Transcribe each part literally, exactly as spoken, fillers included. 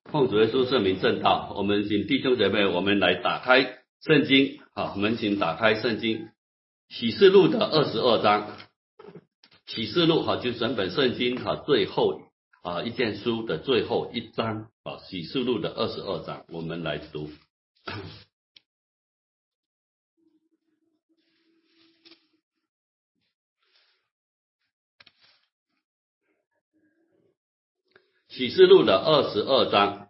奉主耶稣圣名正道，我们请弟兄姐妹，我们来打开圣经，好，我们请打开圣经启示录的二十二章。启示录哈，就整本圣经哈最后啊一卷书的最后一章啊，启示录的二十二章，我们来读。启示录的二十二章，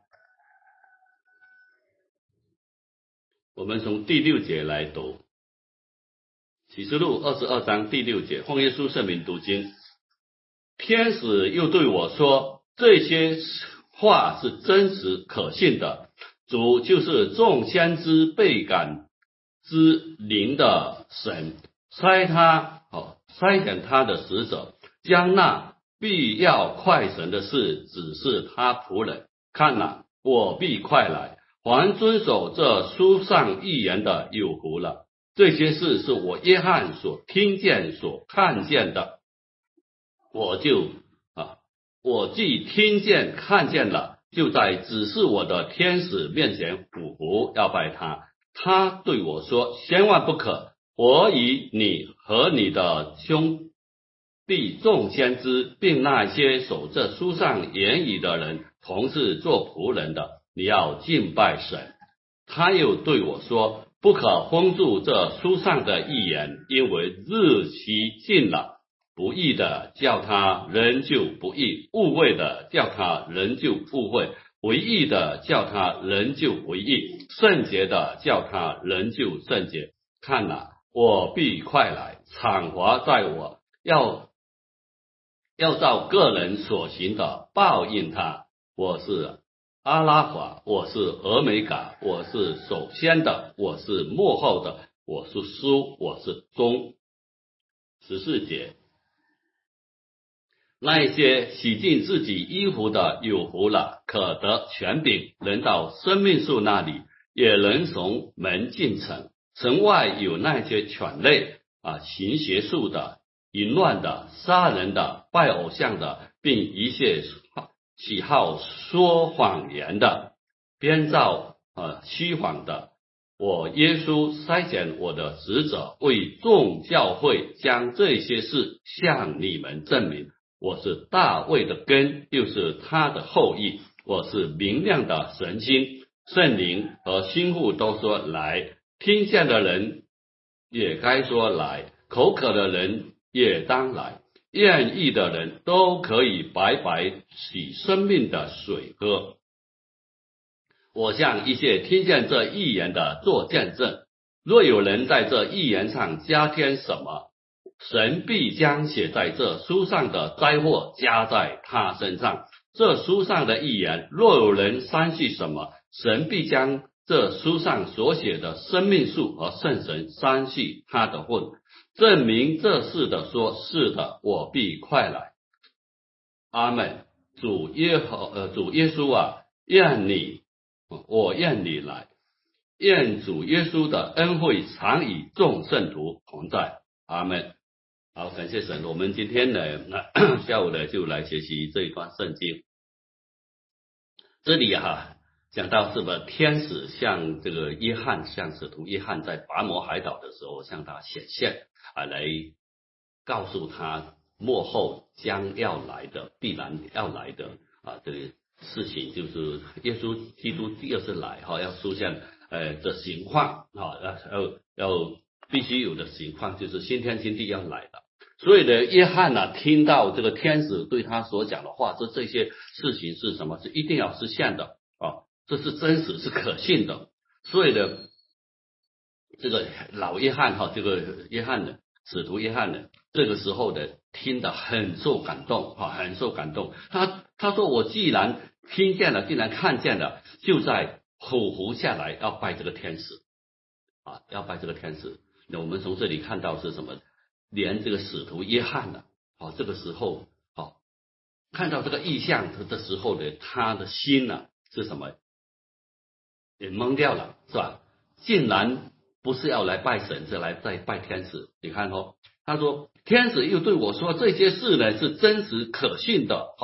我们从第六节来读。启示录二十二章第六节，奉耶稣圣名读经。天使又对我说，这些话是真实可信的，主就是众先知被感之灵的神，筛他哦，筛选他的使者，将那必要快神的事指示他仆人。看哪，我必快来，凡遵守这书上预言的有福了。这些事是我约翰所听见所看见的，我就啊，我既听见看见了，就在指示我的天使面前俯伏要拜他。他对我说，千万不可，我与你和你的兄弟众先知，并那些守这书上言语的人，同是做仆人的，你要敬拜神。他又对我说，不可封住这书上的预言，因为日期近了。不义的叫他仍旧不义，误会的叫他仍旧误会，为义的叫他仍旧为义，圣洁的叫他仍旧圣洁。看哪，我必快来，惩罚在我，要要照个人所行的报应他。我是阿拉法，我是俄美嘎，我是首先的，我是末后的，我是书，我是终。十四节，那一些洗净自己衣服的有福了，可得权柄，能到生命树那里，也能从门进城。城外有那些犬类啊，行邪术的，淫乱的，杀人的，拜偶像的，并一切喜好说谎言的，编造呃虚谎的。我耶稣筛选我的使者，为众教会将这些事向你们证明。我是大卫的根，又是他的后裔。我是明亮的神星，圣灵和心腹都说来，听见的人也该说来，口渴的人也当来，愿意的人都可以白白洗生命的水喝。我向一切听见这预言的做见证，若有人在这预言上加添什么，神必将写在这书上的灾祸加在他身上。这书上的预言，若有人删去什么，神必将这书上所写的生命树和圣神删去他的份，证明这事的说，是的，我必快来。阿们。主耶和呃主耶稣啊，愿你我愿你来，愿主耶稣的恩惠常与众圣徒同在。阿们。好，感谢神。我们今天呢，下午呢就来学习这一段圣经。这里哈、啊、讲到什么？天使向这个约翰，向使徒约翰在拔摩海岛的时候向他显现啊，来告诉他末后将要来的、必然要来的啊这个事情，就是耶稣基督第二次来哈、啊，要出现呃的情况啊，要要必须有的情况，就是新天新地要来了。所以呢，约翰呢、啊、听到这个天使对他所讲的话，这这些事情是什么？是一定要实现的啊，这是真实是可信的。所以呢，这个老约翰哈、啊，这个约翰呢，使徒约翰呢，这个时候呢，听得很受感动啊，很受感动。他他说，我既然听见了，既然看见了，就在俯伏下来要拜这个天使啊，要拜这个天使。那我们从这里看到是什么？连这个使徒约翰呢、啊，哦，这个时候，哦，看到这个异象的时候呢，他的心呢、啊、是什么？也懵掉了，是吧？竟然不是要来拜神，是来再拜天使。你看哦，他说天使又对我说，这些事呢是真实可信的，哈、哦，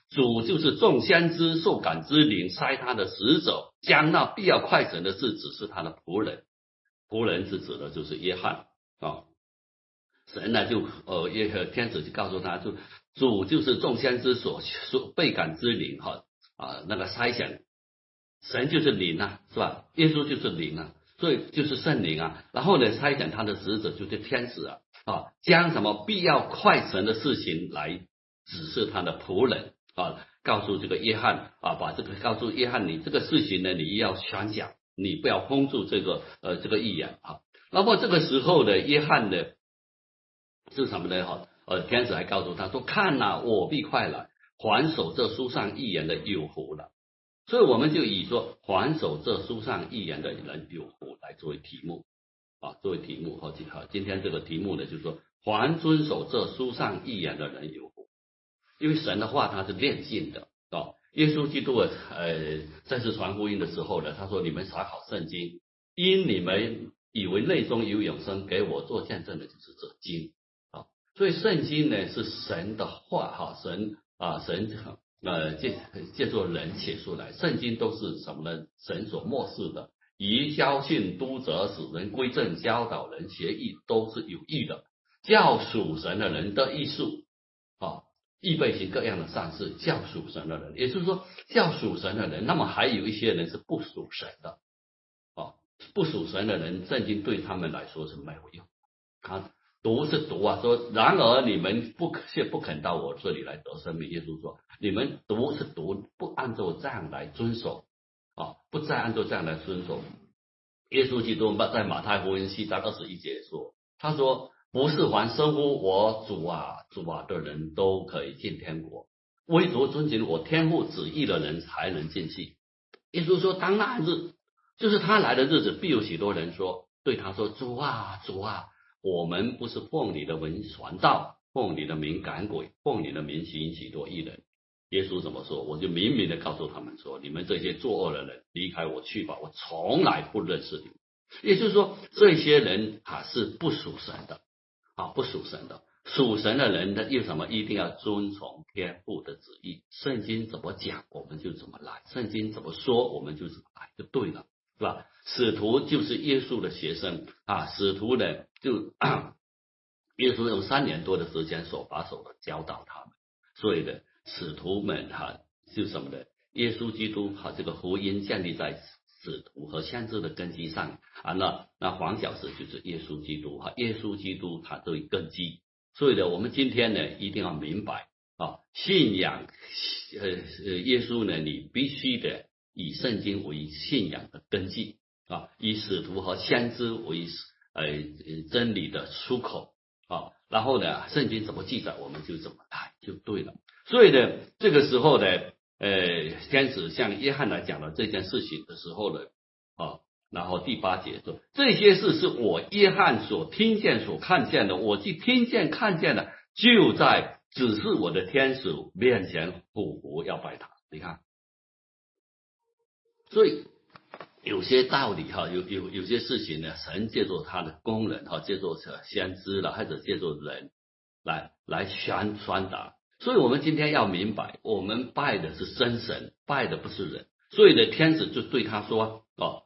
主就是众先知受感之灵，差他的使者，将那必要快成的事指示他的仆人。仆人是指的就是约翰啊。神呢就呃耶天使就告诉他，就主就是众先知所所被感之灵哈啊那个筛选，神就是灵啊，是吧？耶稣就是灵啊，所以就是圣灵啊。然后呢，筛选他的使者就是天使啊啊，将什么必要快成的事情来指示他的仆人啊，告诉这个约翰啊，把这个告诉约翰，你这个事情呢，你要传讲，你不要封住这个呃这个预言啊。那么这个时候呢，约翰呢是什么呢？哈，呃，天使还告诉他说：“看呐、啊，我必快来，还守这书上预言的有福了。”所以我们就以说还守这书上预言的人有福来作为题目啊，作为题目哈。好，今天这个题目呢，就是说还遵守这书上预言的人有福，因为神的话它是炼净的啊。耶稣基督呃在世传福音的时候呢，他说：“你们查考圣经，因你们以为内中有永生，给我做见证的就是这经。”所以圣经呢是神的话哈，神啊神呃借借助人写出来，圣经都是什么呢？神所默示的，以教训、督责、使人归正、教导人学义，都是有益的，叫属神的人得益处啊，预备行各样的善事，叫属神的人，也就是说叫属神的人，那么还有一些人是不属神的啊，不属神的人，圣经对他们来说是没有用啊。读是读啊，说然而你们不却不肯到我这里来得生命。耶稣说，你们读是读，不按照这样来遵守啊，不再按照这样来遵守。耶稣基督在马太福音七章二十一节说，他说不是凡称呼我主啊主啊的人都可以进天国，唯独遵循我天父旨意的人才能进去。耶稣说，当那日就是他来的日子，必有许多人说对他说，主啊主啊，我们不是奉你的名传道，奉你的名赶鬼，奉你的名行许多异人。耶稣怎么说？我就明明的告诉他们说，你们这些作恶的人，离开我去吧，我从来不认识你们。也就是说，这些人啊是不属神的啊，不属神的。属神的人呢，又什么？一定要遵从天父的旨意。圣经怎么讲，我们就怎么来；圣经怎么说，我们就怎么来，就对了。是吧？使徒就是耶稣的学生啊，使徒呢就耶稣用三年多的时间手把手的教导他们，所以呢，使徒们哈、啊、就什么呢？耶稣基督哈、啊、这个福音建立在使徒和先知的根基上啊，那那黄小石就是耶稣基督哈、啊，耶稣基督他作为根基，所以呢，我们今天呢一定要明白啊，信仰呃呃耶稣呢，你必须的。以圣经为信仰的根基啊，以使徒和先知为呃真理的出口啊，然后呢，圣经怎么记载，我们就怎么来就对了。所以呢，这个时候呢，呃，天使向约翰来讲了这件事情的时候呢，啊，然后第八节说，这些事是我约翰所听见、所看见的，我既听见、看见了，就在指示我的天使面前俯伏要拜他。你看。所以有些道理哈，有有有些事情呢，神借助他的工人哈，借助先知了，或者借助人来来宣传达。所以我们今天要明白，我们拜的是真神，拜的不是人。所以呢，天使就对他说哦，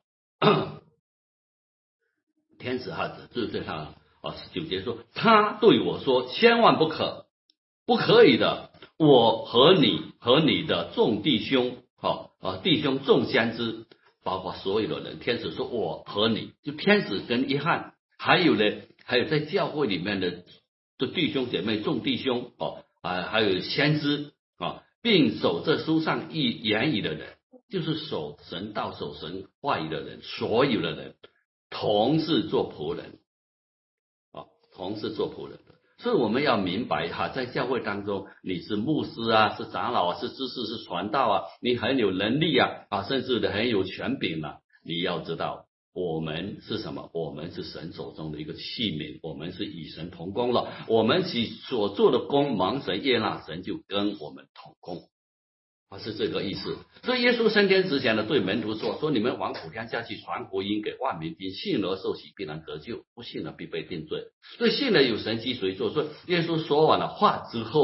天使哈就对他哦十九节说，他对我说，千万不可，不可以的，我和你和你的众弟兄。好、哦、啊，弟兄众先知，包括所有的人，天使说我和你，就天使跟约翰，还有呢，还有在教会里面的的弟兄姐妹众弟兄哦啊，还有先知啊，并守这书上一言语的人，就是守神道、守神话语的人，所有的人同是做仆人啊，同是做仆人的。所以我们要明白哈，在教会当中，你是牧师啊，是长老啊，是知识，是传道啊，你很有能力啊，啊，甚至的很有权柄啊。你要知道，我们是什么？我们是神手中的一个器皿，我们是与神同工了。我们其所做的工，蒙神悦纳，神就跟我们同工。啊，是这个意思。所以耶稣升天之前呢，对门徒说：“说你们往普天下去传福音给万民听，信而受洗必然得救，不信了必被定罪。”所以信了有神迹随做。所以耶稣说完了话之后呢，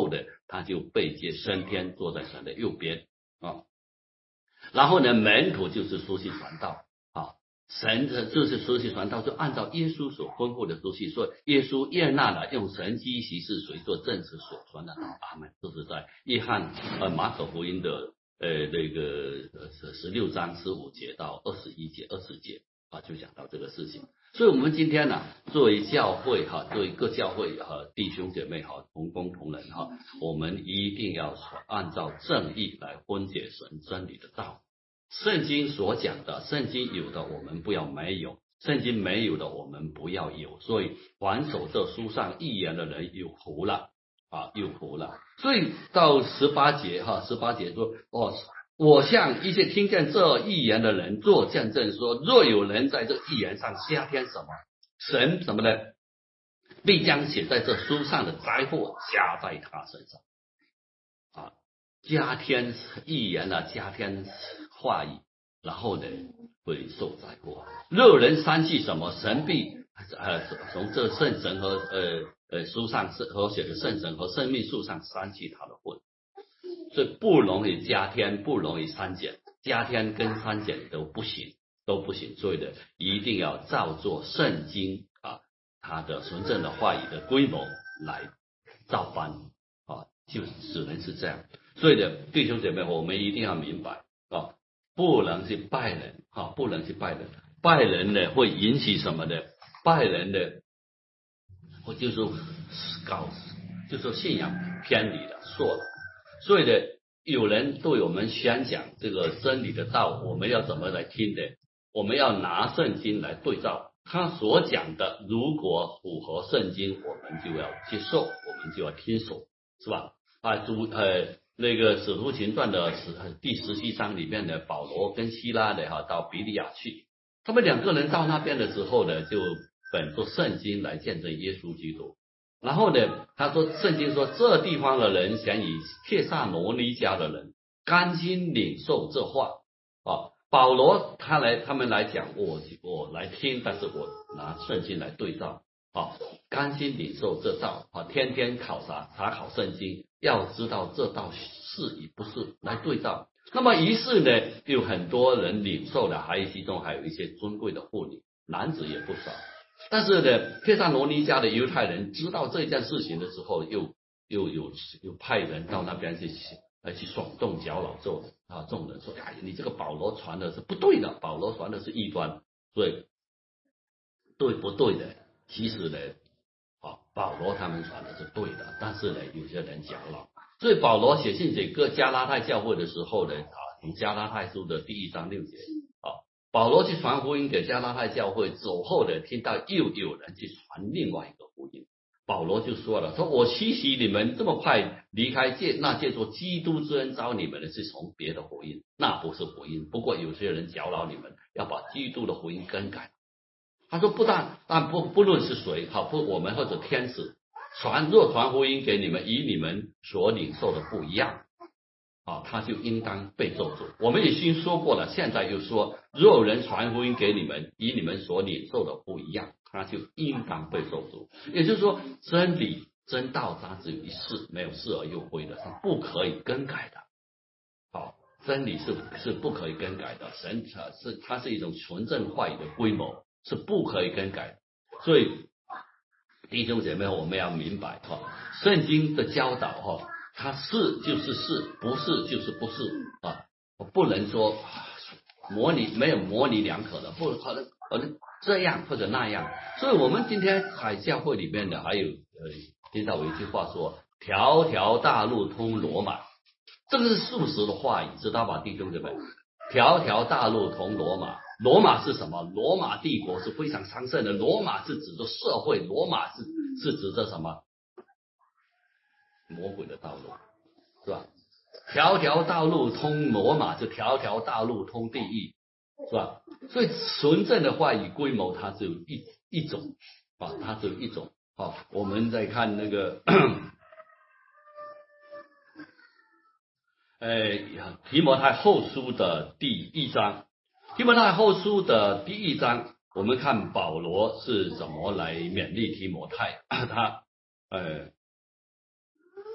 他就被接升天，坐在神的右边啊。然后呢，门徒就是书信传道啊，神的就是书信传道，就按照耶稣所吩咐的书信，说耶稣悦纳了用神机骑士随做证词所传的道，阿门。这是在约翰呃马可福音的呃那个呃十六章十五节到二十一节二十节啊，就讲到这个事情。所以我们今天呢、啊，作为教会哈、啊，作为各教会和、啊、弟兄姐妹哈、啊，同工同仁哈、啊，我们一定要按照正义来分解神真理的道。圣经所讲的，圣经有的我们不要没有，圣经没有的我们不要有。所以凡守这书上预言的人有福了啊，有福了。所以到十八节哈，十八节说哦。我向一些听见这预言的人做见证说，若有人在这预言上加添什么，神什么呢？必将写在这书上的灾祸加在他身上。啊，加添预言啊，加添话语，然后呢会受灾祸。若有人删去什么，神必呃从这圣神和呃呃书上和写的圣神和生命树上删去他的魂。所以不容易加添，不容易删减，加添跟删减都不行，都不行。所以呢，一定要照做圣经啊，它的纯正的话语的规模来照搬啊，就只能是这样。所以呢，弟兄姐妹，我们一定要明白啊，不能去拜人啊，不能去拜人，拜人呢会引起什么呢？拜人呢，我就说搞，就说信仰偏离了，错了。所以呢，有人对我们宣讲这个真理的道，我们要怎么来听呢？我们要拿圣经来对照，他所讲的如果符合圣经，我们就要接受，我们就要听从，是吧？啊，主呃那个使徒行传的十第十七章里面的保罗跟希拉的哈到比利亚去，他们两个人到那边的时候呢，就本着圣经来见证耶稣基督。然后呢，他说圣经说这地方的人想以帖撒罗尼迦的人甘心领受这话啊。保罗他来他们来讲，我我来听，但是我拿圣经来对照啊，甘心领受这道啊，天天考察查考圣经，要知道这道是与不是来对照。那么于是呢，有很多人领受了，还有其中还有一些尊贵的妇女，男子也不少。但是呢，帖撒罗尼迦的犹太人知道这件事情的时候，又又有又派人到那边去来去耸动搅扰众啊，众人说：“哎，你这个保罗传的是不对的，保罗传的是异端，所以对不对的？其实呢，啊，保罗他们传的是对的，但是呢，有些人搅扰。所以保罗写信给各加拉太教会的时候呢，啊，从加拉太书的第一章六节。”保罗去传福音给加拉太教会，走后的听到又有人去传另外一个福音，保罗就说了：“说我期许你们这么快离开借那借着基督之恩招你们的是从别的福音，那不是福音。不过有些人搅扰你们，要把基督的福音更改。”他说：“不但但不不论是谁，好不我们或者天使传若传福音给你们，与你们所领受的不一样。”啊，他就应当被咒诅。我们已经说过了，现在又说，若有人传福音给你们，与你们所领受的不一样，他就应当被咒诅。也就是说，真理真道它只有一世，没有是而又非的，它不可以更改的。好，真理是是不可以更改的，神是它是一种纯正话语的规模，是不可以更改的。所以弟兄姐妹，我们要明白哈，圣经的教导哈。它是就是是，不是就是不是啊！我不能说模拟没有模棱两可的，不可能可能这样或者那样。所以我们今天海教会里面的还有呃，听到有一句话说“条条大路通罗马”，这个是事实的话语，知道吧，弟兄姊妹？条条大路通罗马，罗马是什么？罗马帝国是非常昌盛的，罗马是指着社会，罗马是是指着什么？魔鬼的道路，是吧？条条道路通罗马，就条条大路通地狱，是吧？所以纯正的话语规模，它只有一一种啊，它只有一种。好，我们再看那个，呃，提摩太后书的第一章，提摩太后书的第一章，我们看保罗是怎么来勉励提摩太，他呃。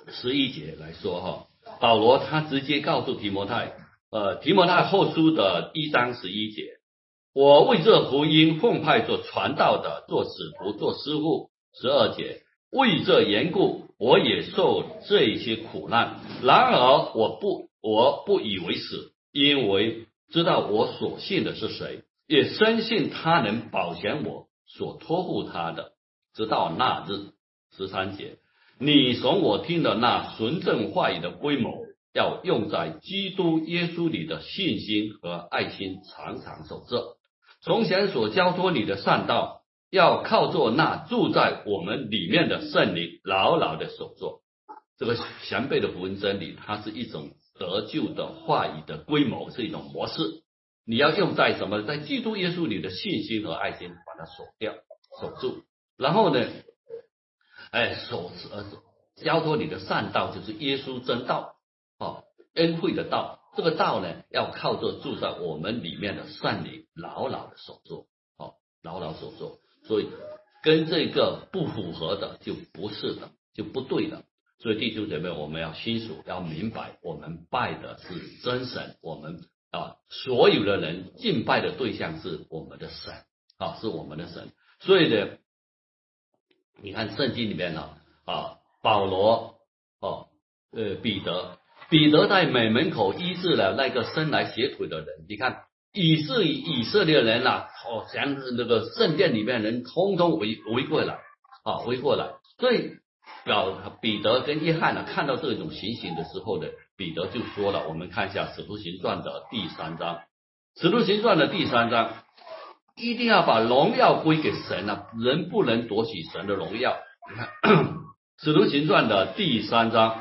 十一节来说哈，保罗他直接告诉提摩太，呃，提摩太后书的一章十一节，我为这福音奉派做传道的，做使徒，做师傅。十二节，为这缘故，我也受这些苦难，然而我不我不以为耻，因为知道我所信的是谁，也深信他能保全我所托付他的，直到那日。十三节，你从我听的那纯正话语的规模，要用在基督耶稣里的信心和爱心，常常守着。从前所交托你的善道，要靠着那住在我们里面的圣灵，牢牢的守住。这个详备的福音真理，它是一种得救的话语的规模，是一种模式。你要用在什么？在基督耶稣里的信心和爱心，把它守掉、守住。然后呢，哎，守呃交托你的善道，就是耶稣真道，哦，恩惠的道。这个道呢，要靠着住在我们里面的圣灵，牢牢的守住，哦，牢牢守住。所以跟这个不符合的，就不是的，就不对的。所以弟兄姐妹，我们要清楚，要明白，我们拜的是真神，我们啊，所有的人敬拜的对象是我们的神啊，是我们的神。所以呢，你看圣经里面呢啊，保罗哦，呃，彼得，彼得在美门口医治了那个生来瘸腿的人。你看，以色以色列人呐、啊，哦，将那个圣殿里面人通通围围过来啊，围过来。所以表彼得跟约翰呢、啊，看到这种情形的时候呢，彼得就说了，我们看一下《使徒行传》的第三章，《使徒行传》的第三章。一定要把荣耀归给神啊，人不能夺取神的荣耀。你看《使徒行传》的第三章，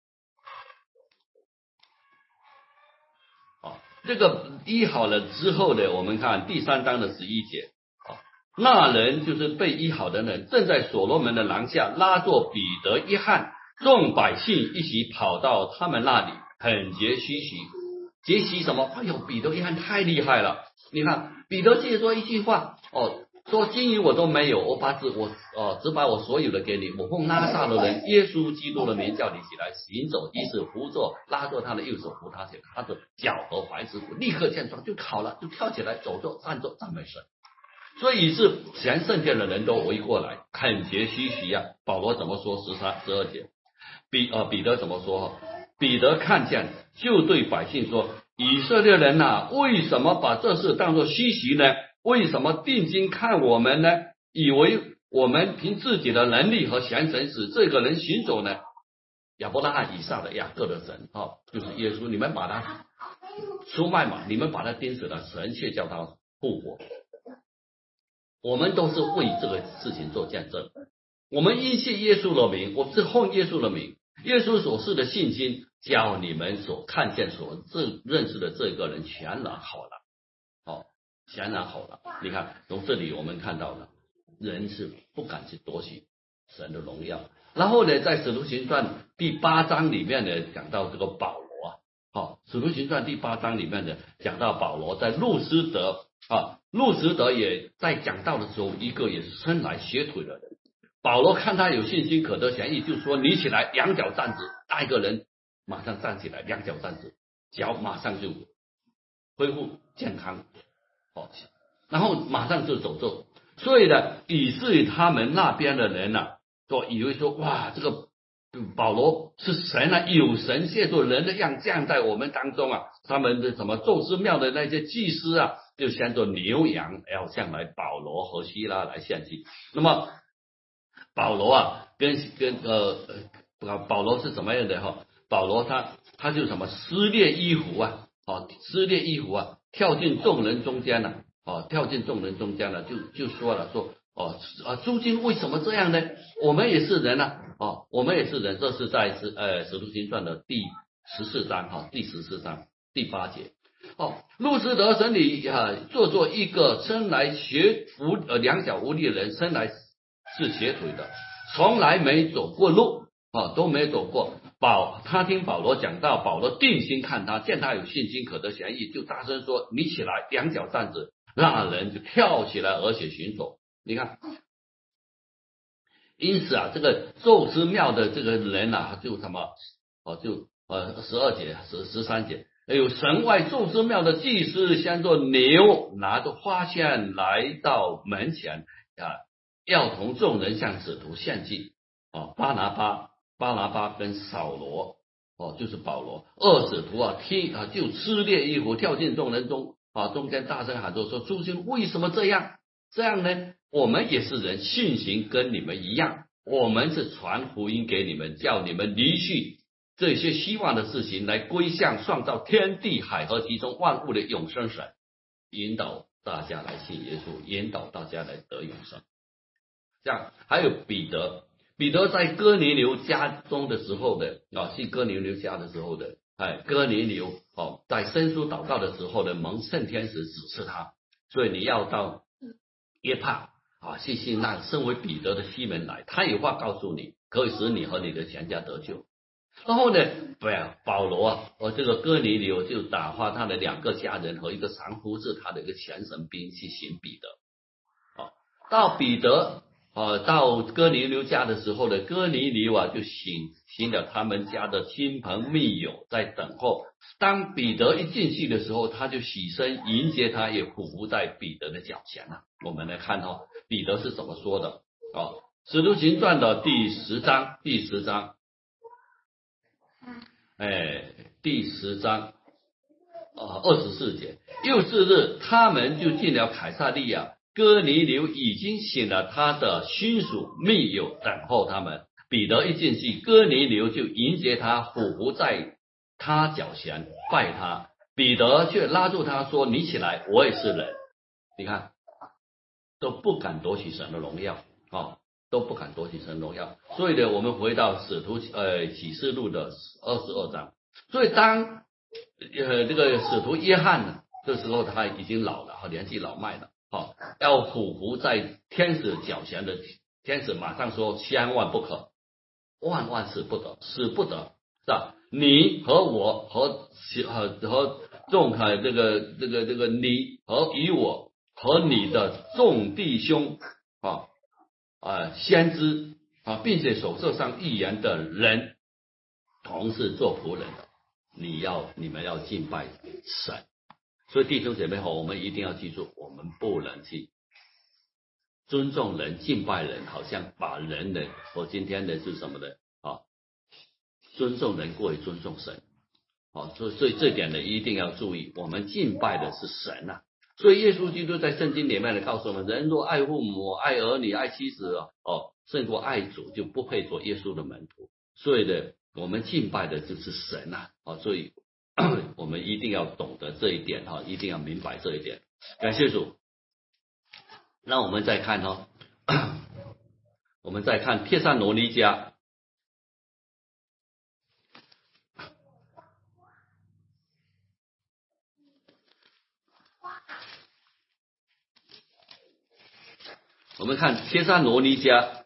啊，这个医好了之后呢，我们看第三章的十一节，啊，那人就是被医好的人，正在所罗门的廊下拉着彼得、约翰，众百姓一起跑到他们那里，很觉稀奇。觉习什么？哎呦，彼得约翰太厉害了！你看，彼得借说一句话，哦，说金银我都没有，我把只我哦只把我所有的给你，我奉拉撒的人耶稣基督的名叫你起来行走，于是扶着拉着他的右手扶他起来，他的脚和踝之骨立刻健壮，就好了，就跳起来走着站着赞美神。所以是全圣殿的人都围过来，很觉稀奇啊。保罗怎么说？十三十二节，彼呃彼得怎么说？彼得看见，就对百姓说：“以色列人呐、啊，为什么把这事当作稀奇呢？为什么定睛看我们呢？以为我们凭自己的能力和贤神使这个人行走呢？亚伯拉罕以上的雅各的神啊、哦，就是耶稣，你们把他出卖嘛，你们把他钉死了，神却叫他复活。我们都是为这个事情做见证。我们因信耶稣的名，我们是奉耶稣的名。”耶稣所示的信心，叫你们所看见、所认识的这个人全然好了，哦，全然好了。你看，从这里我们看到了，人是不敢去夺取神的荣耀。然后呢，在使徒行传第八章里面呢，讲到这个保罗啊，哦，使徒行传第八章里面呢，讲到保罗在路斯德啊，路斯德也在讲到的时候，一个也是生来瘸腿的人。保罗看他有信心可得权益，就说你起来，两脚站直。那一个人马上站起来，两脚站直，脚马上就恢复健康，哦，然后马上就走走。所以呢，以至于他们那边的人呢、啊，都以为说，哇，这个保罗是神啊，有神借助人的样降在我们当中啊。他们的什么宙斯庙的那些祭司啊，就牵着牛羊要向来保罗和希拉来献祭。那么保罗啊，跟跟呃呃，保罗是怎么样的哈？保罗他他就什么撕裂衣服啊，哦，撕裂衣服啊，跳进众人中间了，哦，跳进众人中间了，就就说了说，哦啊，诸君为什么这样呢？我们也是人啊，哦，我们也是人，这是在使呃使徒行传的第十四章哈，第十四章第八节。哦，路斯德神里啊，做做一个生来学无呃两脚无力的人，生来是瘸腿的，从来没走过路啊，都没走过。保他听保罗讲到，保罗定睛看他，见他有信心可得权益，就大声说：“你起来，两脚站直。”那人就跳起来，而且行走。你看， 因此啊，这个宙斯庙的这个人啊，就什么哦，就呃十二节十十三节，还有神外宙斯庙的祭司向着牛拿着花线来到门前啊，要同众人向使徒献祭。哦，巴拿巴巴拿巴跟扫罗哦，就是保罗二使徒啊，听啊就撕裂衣服跳进众人中啊，中间大声喊着说：诸君为什么这样？这样呢？我们也是人，性情跟你们一样，我们是传福音给你们，叫你们离去这些希望的事情，来归向创造天地海和其中万物的永生神，引导大家来信耶稣，引导大家来得永生。这样还有彼得，彼得在哥尼流家中的时候的啊，信哥尼流家的时候的，哎，哥尼流哦，在申书祷告的时候的蒙圣天使指示他，所以你要到约帕啊，信信让身为彼得的西门来，他有话告诉你，可以使你和你的全家得救。然后呢，不要保罗啊，和这个哥尼流就打发他的两个家人和一个常服侍他的一个全神兵去寻彼得。啊，到彼得啊，到哥尼流家的时候呢，哥尼流啊就请请了他们家的亲朋密友在等候。当彼得一进去的时候，他就起身迎接他，也匍匐在彼得的脚前了。我们来看哦，彼得是怎么说的啊？使徒行传的第十章，第十章，哎，第十章啊二十四节，又是日，他们就进了凯撒利亚。哥尼流已经请了他的亲属密友等候他们。彼得一进去，哥尼流就迎接他，匍匐在他脚前拜他。彼得却拉住他说：“你起来，我也是人。”你看，都不敢夺取神的荣耀啊、哦，都不敢夺取神的荣耀。所以呢，我们回到使徒呃启示录的二十二章。所以当呃这个使徒约翰呢，这时候他已经老了，年纪老迈了。好，要匍匐在天使脚前的天使马上说：千万不可，万万死不得，死不得，是吧？你和我和和和众呃这个这个这个你和与我和你的众弟兄啊啊先知啊，并且手册上预言的人，同是做仆人的，你要你们要敬拜神。所以弟兄姐妹好，我们一定要记住，我们不能去尊重人、敬拜人，好像把人的，我今天的是什么呢？啊，尊重人过于尊重神。好，所以所以这点呢一定要注意，我们敬拜的是神啊。所以耶稣基督在圣经里面呢告诉我们，人若爱父母、爱儿女、爱妻子哦，胜过爱主，就不配做耶稣的门徒。所以呢，我们敬拜的就是神啊。啊，所以我们一定要懂得这一点哈，一定要明白这一点。感谢主。那我们再看哈，我们再看帖撒罗尼迦，我们看帖撒罗尼迦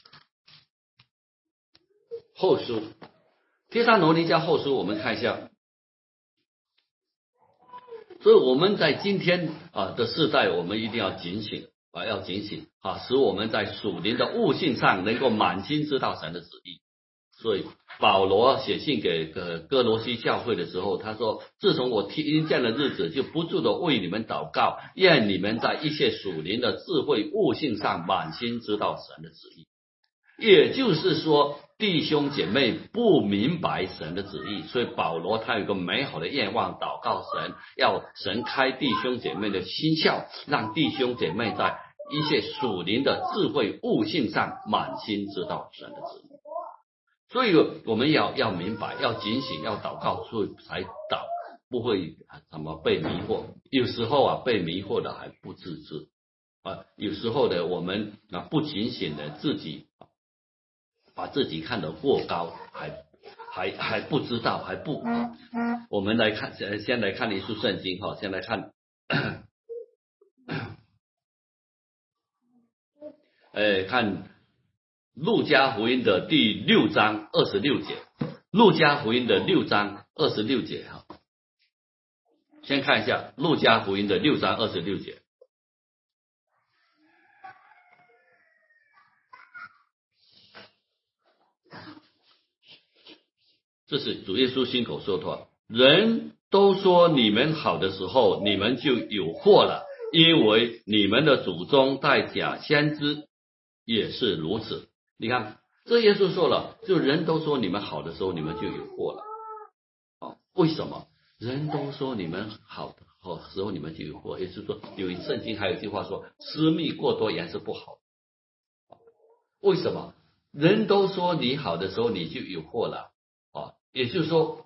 后书，帖撒罗尼迦后书，我们看一下。所以我们在今天啊的世代，我们一定要警醒啊，要警醒啊，使我们在属灵的悟性上能够满心知道神的旨意。所以保罗写信给呃哥罗西教会的时候，他说：自从我听见了日子，就不住的为你们祷告，愿你们在一切属灵的智慧悟性上满心知道神的旨意。也就是说，弟兄姐妹不明白神的旨意，所以保罗他有一个美好的愿望，祷告神，要神开弟兄姐妹的心窍，让弟兄姐妹在一些属灵的智慧悟性上满心知道神的旨意。所以我们要要明白，要警醒，要祷告，所以才祷，不会怎么被迷惑。有时候啊，被迷惑的还不自知啊，有时候呢，我们啊不警醒的自己。把自己看得过高，还还还不知道，还不啊。我们来看，先先来看一书圣经哈，先来看，呃，看路加福音的第六章二十六节，路加福音的六章二十六节哈，先看一下路加福音的六章二十六节。 这是主耶稣亲口说的话。人都说你们好的时候，你们就有祸了，因为你们的祖宗带假先知也是如此。你看，这耶稣说了，就人都说你们好的时候，你们就有祸了。哦，为什么？人都说你们好的时候，你们就有祸。也就是说，有一圣经还有一句话说，私密过多言是不好。为什么？人都说你好的时候，你就有祸了。哦，也就是说，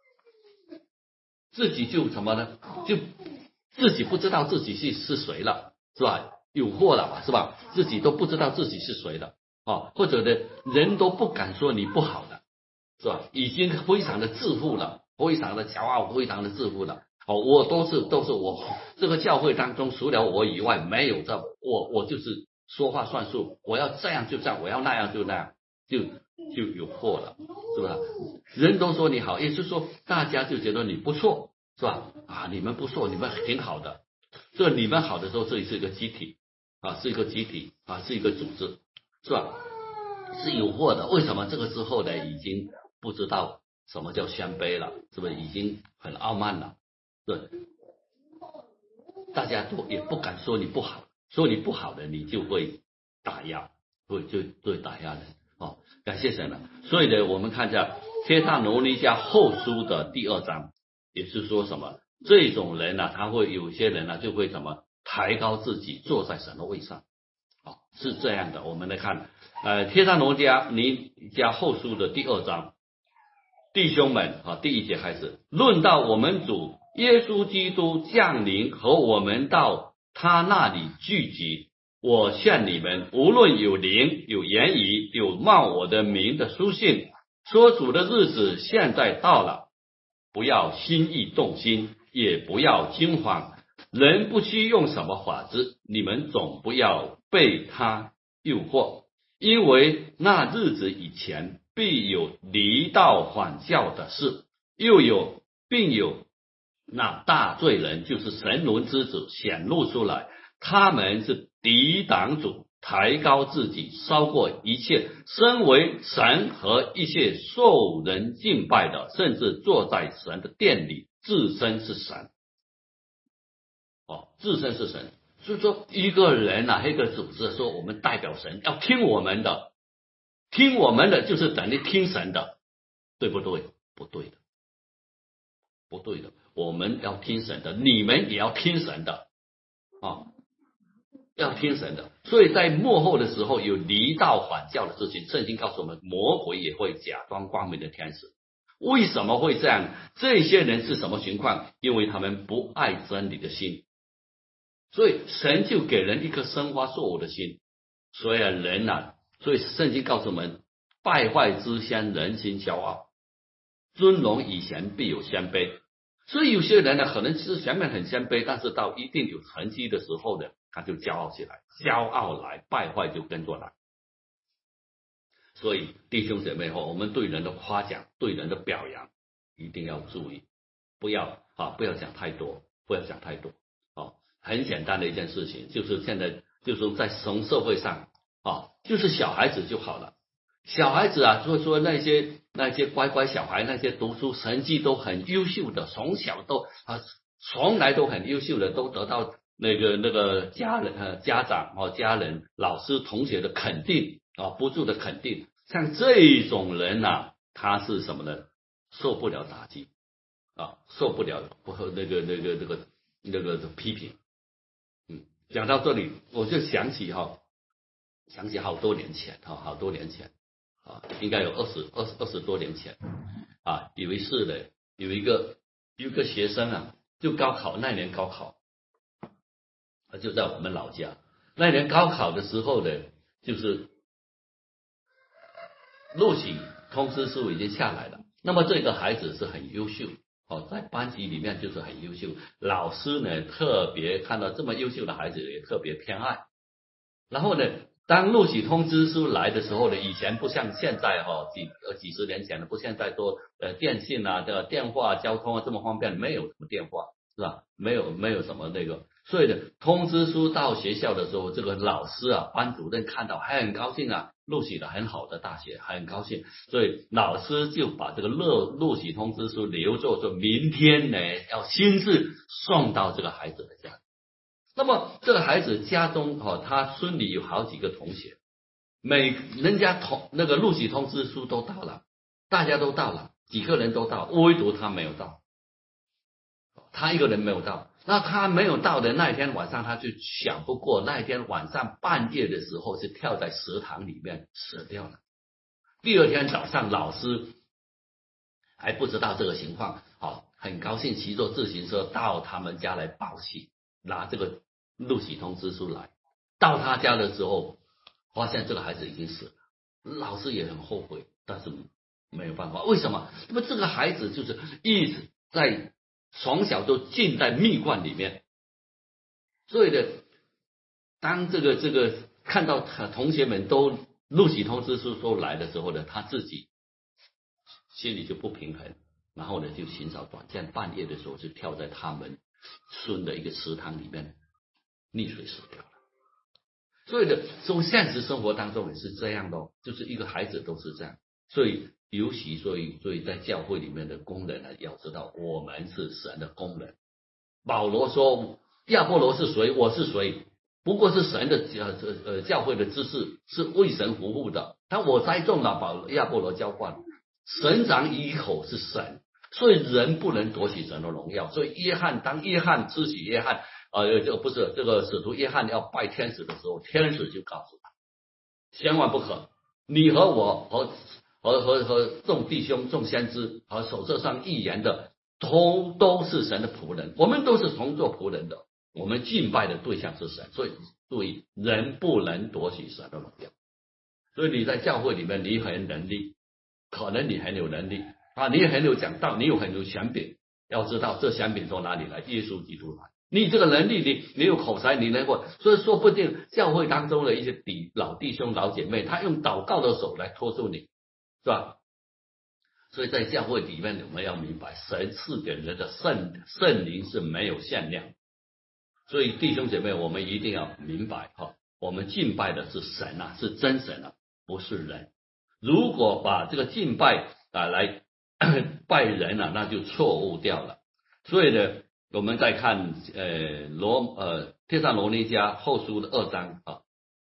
自己就什么呢？就自己不知道自己是是谁了，是吧？有祸了嘛，是吧？自己都不知道自己是谁了，啊，或者呢，人都不敢说你不好了，是吧？已经非常的自负了，非常的骄傲，非常的自负了。哦，我都是都是我这个教会当中，除了我以外，没有这我我就是说话算数，我要这样就这样，我要那样就那样，就就有祸了，是吧？人都说你好，也就是说大家就觉得你不错，是吧？啊，你们不错，你们挺好的。这你们好的时候，这里是一个集体啊，是一个集体啊，是一个组织，是吧？是有祸的。为什么这个之后呢？已经不知道什么叫谦卑了，是不是？已经很傲慢了，对，大家都也不敢说你不好，说你不好的，你就会打压，会就就会打压人。哦，感谢神了。所以呢，我们看一下帖撒罗尼迦后书的第二章，也是说什么？这种人呢、啊，他会有些人呢、啊，就会怎么抬高自己，坐在神的位上。哦，是这样的。我们来看，呃，帖撒罗尼迦后书的第二章，弟兄们啊，第一节开始，论到我们主耶稣基督降临和我们到他那里聚集。我劝你们，无论有灵、有言语、有冒我的名的书信，说主的日子现在到了，不要心意动心，也不要惊慌。人不须用什么法子，你们总不要被他诱惑，因为那日子以前必有离道反教的事，又有并有那大罪人，就是神伦之子显露出来。他们是抵挡主，抬高自己，超过一切，身为神和一切受人敬拜的，甚至坐在神的殿里，自身是神。哦，自身是神。所以说，一个人啊，一个组织说我们代表神，要听我们的，听我们的就是等于听神的，对不对？不对的，不对的。我们要听神的，你们也要听神的啊。要听神的，所以在末后的时候有离道反教的事情，圣经告诉我们，魔鬼也会假装光明的天使。为什么会这样？这些人是什么情况？因为他们不爱真理的心，所以神就给人一颗生发作恶的心。所以人啊，所以圣经告诉我们，败坏之先，人心骄傲，尊荣以前必有谦卑。所以有些人呢，可能是前面很谦卑，但是到一定有成绩的时候呢，他就骄傲起来，骄傲来，败坏就跟着来。所以弟兄姐妹，我们对人的夸奖，对人的表扬，一定要注意，不要啊，不要讲太多，不要讲太多。哦，很简单的一件事情，就是现在就是在从社会上啊，就是小孩子就好了。小孩子啊，就是说那些那些乖乖小孩，那些读书成绩都很优秀的，从小都啊，从来都很优秀的，都得到那个那个家人呃家长哦家人老师同学的肯定啊，不住的肯定。像这种人呐、啊，他是什么呢？受不了打击啊，受不了不那个那个那个那个批评。嗯，讲到这里，我就想起哈、哦，想起好多年前哈、哦，好多年前。啊，应该有二十二十二十多年前啊，有一次呢，有一个有一个学生啊，就高考那年高考，啊就在我们老家。那年高考的时候呢，就是录取通知书已经下来了。那么这个孩子是很优秀哦，在班级里面就是很优秀，老师呢特别看到这么优秀的孩子也特别偏爱。然后呢，当录取通知书来的时候呢，以前不像现在哈、哦，几呃几十年前的，不现在说呃电信啊的电话交通啊这么方便，没有什么电话是吧？没有没有什么那个，所以呢，通知书到学校的时候，这个老师啊班主任看到还很高兴啊， 录取了很好的大学，很高兴，所以老师就把这个录录取通知书留作说明天呢要亲自送到这个孩子的家。那么这个孩子家中哦，他村里有好几个同学，每人家同那个录取通知书都到了，大家都到了，几个人都到，唯独他没有到，他一个人没有到。那他没有到的那一天晚上，他就想不过那一天晚上半夜的时候是跳在食堂里面死掉了。第二天早上老师还不知道这个情况，好，很高兴骑着自行车到他们家来报喜，拿这个录取通知书来。到他家的时候，发现这个孩子已经死了，老师也很后悔，但是没有办法。为什么？那么这个孩子就是一直在从小都浸在蜜罐里面，所以呢，当这个这个看到同学们都录取通知书都来的时候呢，他自己心里就不平衡，然后呢就寻找短见，半夜的时候就跳在他们村的一个池塘里面溺水死掉了。所以呢，从现实生活当中也是这样的，就是一个孩子都是这样。所以尤其所以所以在教会里面的工人呢，要知道我们是神的工人。保罗说亚波罗是谁，我是谁，不过是神的呃呃教会的知识，是为神服务的。但我栽种了，保亚波罗浇灌，神长以口是神，所以人不能夺取神的荣耀。所以约翰当约翰支取约翰呃这个不是这个使徒约翰要拜天使的时候，天使就告诉他，千万不可，你和我和和和和众弟兄、众先知和手册上预言的，都都是神的仆人，我们都是同做仆人的，我们敬拜的对象是神，所以注意，人不能夺取神的荣耀。所以你在教会里面，你很有能力，可能你很有能力啊，你也很有讲道，你有很有权柄，要知道这权柄从哪里来，耶稣基督来。你这个能力，你你有口才，你能够，所以说不定教会当中的一些弟老弟兄、老姐妹，他用祷告的手来托住你，是吧？所以在教会里面，我们要明白，神赐给人的圣圣灵是没有限量。所以弟兄姐妹，我们一定要明白哈，我们敬拜的是神啊，是真神啊，不是人。如果把这个敬拜啊来拜人啊，那就错误掉了。所以呢，我们再看呃罗呃帖撒罗尼迦后书的二章啊，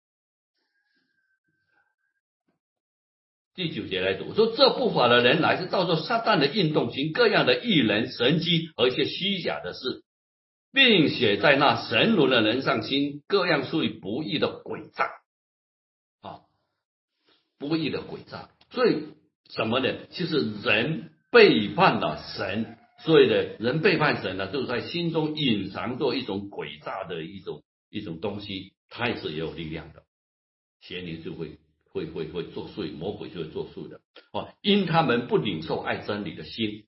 第九节来读，说这不法的人乃是照着撒旦的运动，行各样的异人、神迹和一些虚假的事，并且在那神伦的人上行各样属于不义的诡诈啊，不义的诡诈。所以什么呢？就是人背叛了神，所以呢，人背叛神呢，就是在心中隐藏着一种诡诈的一种一种东西，它也是有力量的，邪灵就会会会会作祟，魔鬼就会作祟的哦，因他们不领受爱真理的心。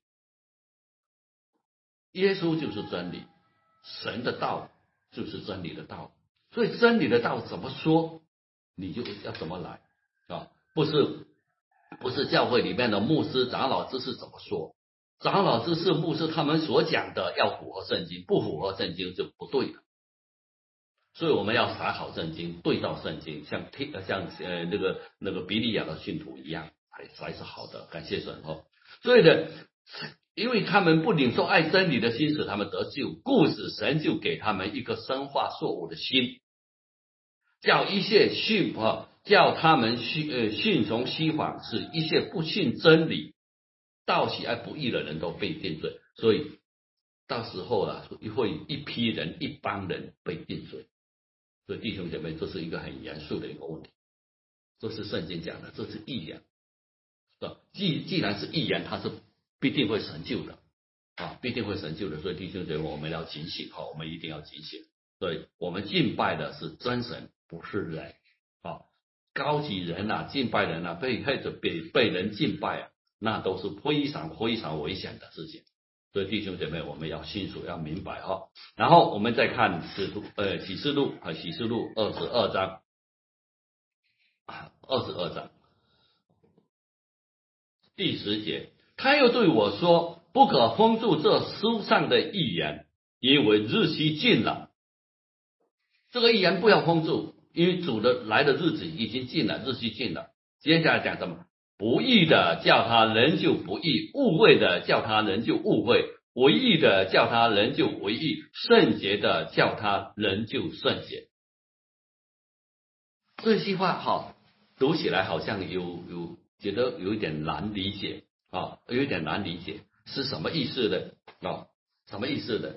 耶稣就是真理，神的道就是真理的道，所以真理的道怎么说，你就要怎么来啊，不是不是教会里面的牧师、长老、知识怎么说，长老、知识、牧师他们所讲的要符合圣经，不符合圣经就不对的。所以我们要查好圣经，对照圣经，像像呃那个那个比利亚的信徒一样，才才是好的。感谢神哦。所以呢，因为他们不领受爱真理的心，使他们得救，故此神就给他们一个生化作物的心，叫一切信啊，叫他们信呃信从虚谎，使一切不信真理、道喜爱不义的人都被定罪。所以到时候啊，会一批人、一帮人被定罪。所以弟兄姐妹，这是一个很严肃的一个问题，这是圣经讲的，这是预言，是吧？既既然是预言，它是必定会成就的啊，必定会成就的。所以弟兄姐妹，我们要警醒，好，我们一定要警醒。所以我们敬拜的是真神，不是人啊。高举人啊，敬拜人啊，被被被被人敬拜啊，那都是非常非常危险的事情。所以弟兄姐妹，我们要清楚，要明白哈。然后我们再看使徒呃启示录和启示录二十二章，二十二章第十节，他又对我说：“不可封住这书上的预言，因为日期近了。”这个预言不要封住， 因为主的来的日子已经近了，日期近了。接下来讲什么？不义的叫他仍旧不义，误会的叫他仍旧误会，为义的叫他仍旧为义，圣洁的叫他仍旧圣洁。这句话好，读起来好像有有觉得有一点难理解啊，有一点难理解是什么意思的啊？什么意思的？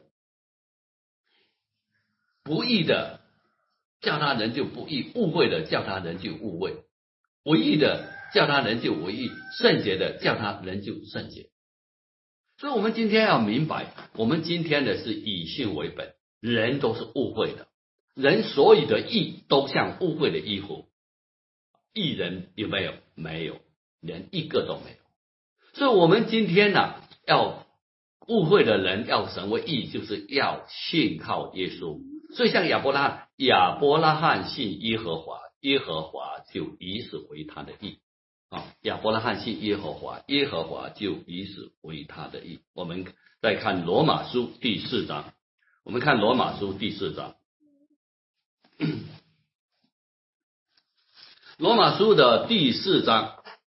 不义的叫他仍旧不义，误会的叫他仍旧误会，为义的叫他仍旧为义，圣洁的叫他仍旧圣洁。所以我们今天要明白，我们今天的是以信为本，人都是误会的，人所有的义都像误会的衣服，义人有没有？没有，连一个都没有。所以我们今天呢、啊，要误会的人要成为义，就是要信靠耶稣。所以像亚伯拉罕，亚伯拉罕信耶和华，耶和华就以此为他的义啊。亚伯拉罕信耶和华，耶和华就以此为他的义。我们再看罗马书第四章，我们看罗马书第四章，罗马书的第四章。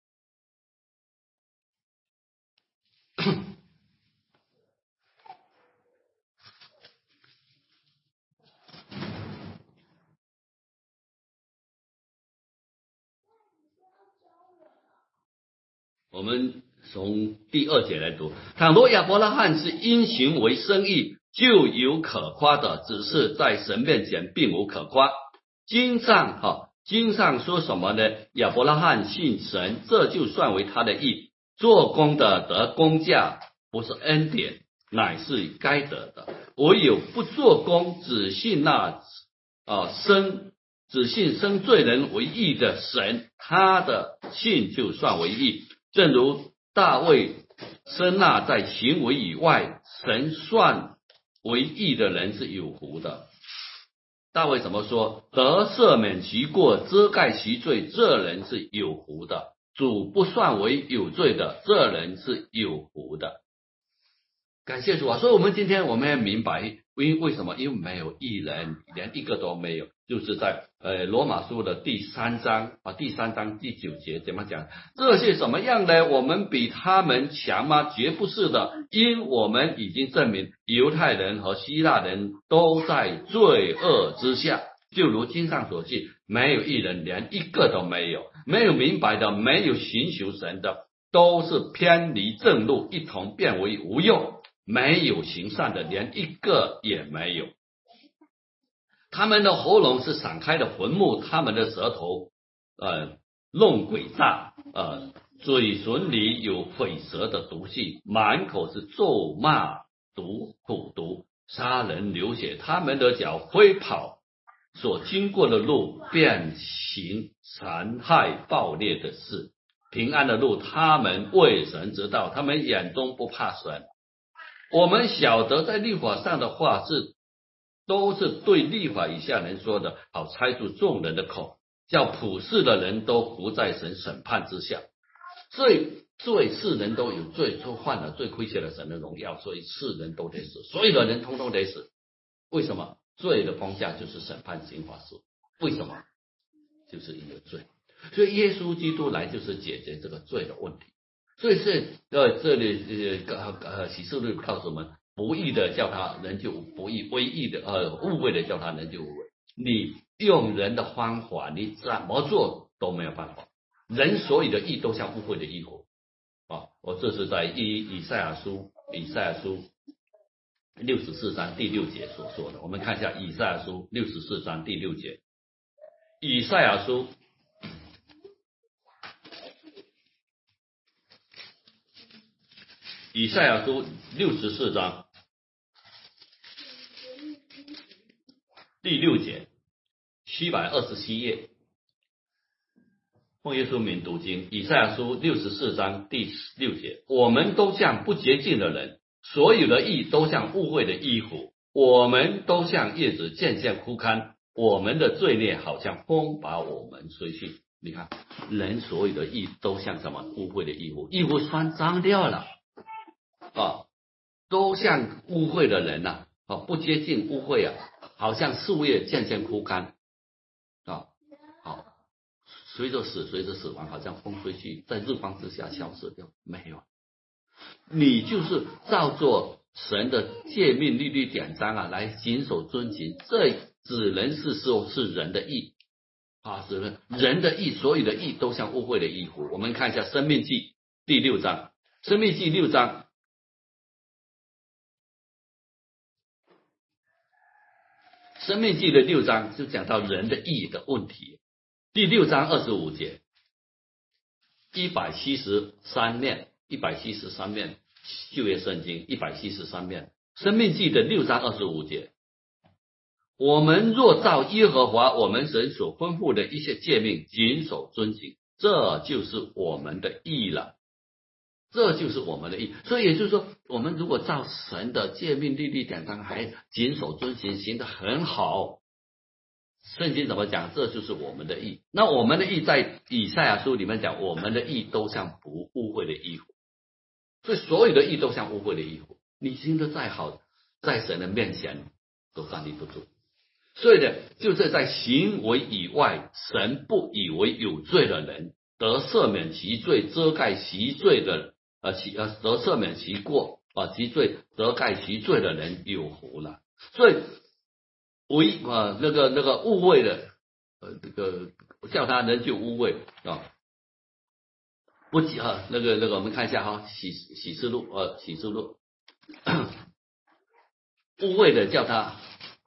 我们从第二节来读，倘若亚伯拉罕是因行为生义，就有可夸的，只是在神面前并无可夸。经上哈，经上说什么呢？亚伯拉罕信神，这就算为他的义。做工的得工价，不是恩典，乃是该得的。唯有不做工，只信那啊生只信生罪人为义的神，他的信就算为义。正如大卫生那在行为以外，神算为义的人是有福的。大卫怎么说？得赦免其过，遮盖其罪，这人是有福的。主不算为有罪的，这人是有福的。感谢主啊！所以我们今天我们要明白，因为为什么？因为没有义人，连一个都没有。就是在呃罗马书的第三章啊，第三章第九节怎么讲？这是什么样呢？我们比他们强吗？绝不是的，因我们已经证明，犹太人和希腊人都在罪恶之下。就如经上所记，没有一人，连一个都没有。没有明白的，没有寻求神的，都是偏离正路，一同变为无用。没有行善的，连一个也没有。他们的喉咙是闪开的坟墓，他们的舌头呃弄诡诈，呃嘴唇里有毁舌的毒气，满口是咒骂毒苦毒，杀人流血。他们的脚飞跑，所经过的路变行残害暴烈的事。平安的路他们未曾知道，他们眼中不怕神。我们晓得在律法上的话是都是对律法以下人说的，好猜住众人的口，叫普世的人都服在神审判之下。所以罪世人都有罪，都犯了罪，亏欠了神的荣耀，所以世人都得死，所有的人通通得死。为什么？罪的方向就是审判刑罚死。为什么？就是因为罪。所以耶稣基督来就是解决这个罪的问题。所以是呃这里呃呃启示录告诉我们，不义的叫他人就不义，为义的呃误会的叫他人就误会。你用人的方法，你怎么做都没有办法。人所有的义都像误会的义果啊！我这是在以以赛亚书以赛亚书六十四章第六节所说的。我们看一下以赛亚书六十四章第六节，以赛亚书。以赛亚书六十四章第六节，七百二十七页，奉耶稣名读经。以赛亚书六十四章第六节，我们都像不洁净的人，所有的义都像污秽的衣服，我们都像叶子渐渐枯干，我们的罪孽好像风把我们吹去。你看，人所有的义都像什么？污秽的衣服，衣服穿脏掉了啊，都像污秽的人呐、啊，啊，不接近污秽啊，好像树叶渐渐枯干啊。 随着死，随着死亡，好像风吹去，在日光之下消失掉，没有。你就是照做神的诫命、律例、典章啊，来谨守遵行，这只能是说是人的义啊，是人人的义，所有的义都像污秽的衣服。我们看一下《申命记》第六章，《申命记》六章，《申命记》的六章就讲到人的义的问题。第六章二十五节，一百七十三面，一百七十三面旧约圣经，一百七十三面，《申命记》的六章二十五节。我们若照耶和华我们神所吩咐的一切诫命谨守遵行，这就是我们的义了，这就是我们的义。所以也就是说，我们如果照神的诫命、律例、典章还谨守遵行，行得很好，圣经怎么讲？这就是我们的义。那我们的义在以赛亚书里面讲，我们的义都像不污秽的衣服，所以所有的义都像污秽的衣服。你行得再好，在神的面前都站立不住。所以呢，就是在行为以外，神不以为有罪的人得赦免其罪，遮盖其罪的呃其呃得赦免其过啊其罪遮盖其罪的人有福了。所以为啊那个那个误会的呃这个叫他人就污秽啊，不记啊那个那个我们看一下哈，启启示录呃启示录污秽的叫他。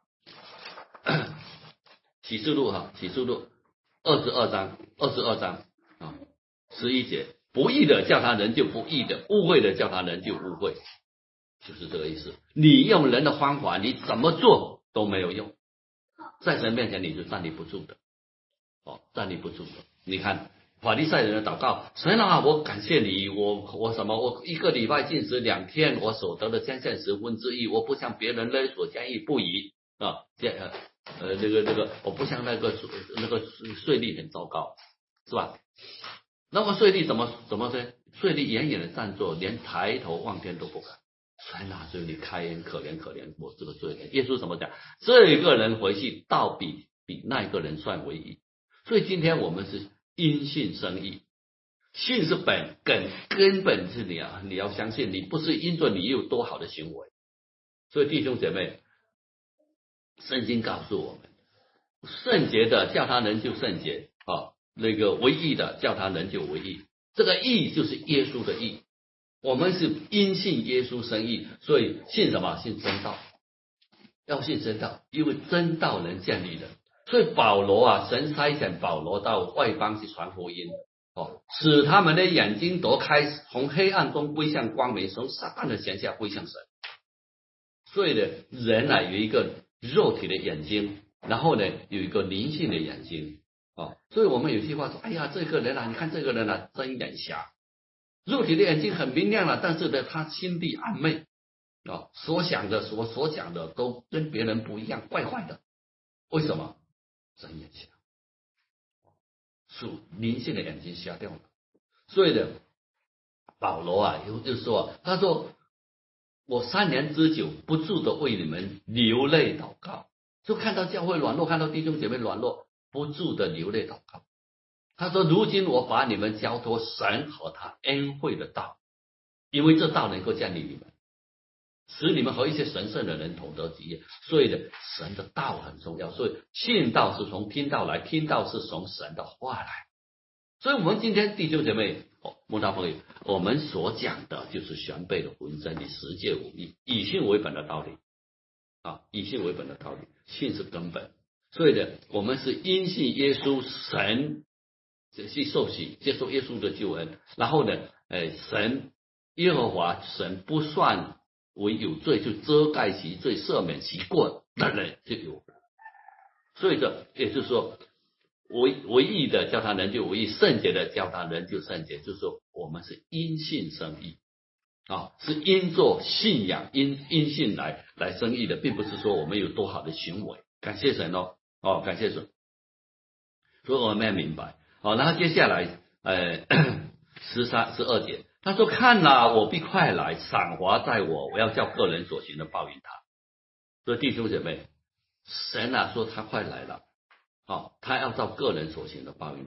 启示录哈，启示录二十二章，二十二章啊，十一节，不义的叫他人就不义的，误会的叫他人就误会，就是这个意思。你用人的方法，你怎么做都没有用，在神面前你是站立不住的，哦，站立不住的。你看法利赛人的祷告，神啊，我感谢你，我我什么，我一个礼拜禁食两天，我所得的捐献十分之一，我不向别人勒索坚毅不移啊，这呃。呃，这个这个，我不像那个那个税吏很糟糕，是吧？那么税吏怎么怎么呢？税吏远远的站坐，连抬头望天都不敢。神啊，所以你开恩，可怜可怜我这个罪人。耶稣怎么讲？这一个人回去，倒比比那一个人算为义。所以今天我们是因信生义，信是本根根本是你啊，你要相信，你不是因着你有多好的行为。所以弟兄姐妹。圣经告诉我们，圣洁的叫他人就圣洁啊，那个为义的叫他人就为义。这个义就是耶稣的义，我们是因信耶稣生义，所以信什么？信真道，要信真道，因为真道能建立人。所以保罗啊，神差遣保罗到外邦去传福音，哦，使他们的眼睛得开，从黑暗中归向光明，从撒旦的权下归向神。所以呢，人啊有一个肉体的眼睛，然后呢有一个灵性的眼睛啊，所以我们有句话说，哎呀，这个人啊，你看这个人啊，睁眼瞎，肉体的眼睛很明亮了，但是呢，他心地暗昧啊，所想的所所讲的都跟别人不一样，怪怪的。为什么？睁眼瞎，属灵性的眼睛瞎掉了。所以呢，保罗啊又又说，他说。我三年之久不住的为你们流泪祷告，就看到教会软弱，看到弟兄姐妹软弱，不住的流泪祷告。他说：如今我把你们交托神和他恩惠的道，因为这道能够建立你们，使你们和一些神圣的人同得基业。所以呢，神的道很重要。所以信道是从听道来，听道是从神的话来。所以我们今天弟兄姐妹，哦，慕道朋友，我们所讲的就是全备的福音真理，十诫五义，以信为本的道理啊，以信为本的道理，信是根本。所以呢，我们是因信耶稣，神去受洗，接受耶稣的救恩，然后呢，呃，神耶和华神不算为有罪，就遮盖其罪，赦免其过的人就有。所以这也就是说。为为义的叫他人就为义，圣洁的叫他人就圣洁，就是说我们是因信生义啊，是因做信仰因因信来来生义的，并不是说我们有多好的行为。感谢神哦，哦，感谢神。所以我们要明白。好，然后接下来呃十三十二节，他说：看哪，我必快来，赏罚在我，我要叫个人所行的报应他。所以弟兄姐妹，神啊说他快来了。哦，他要照个人所行的报应他。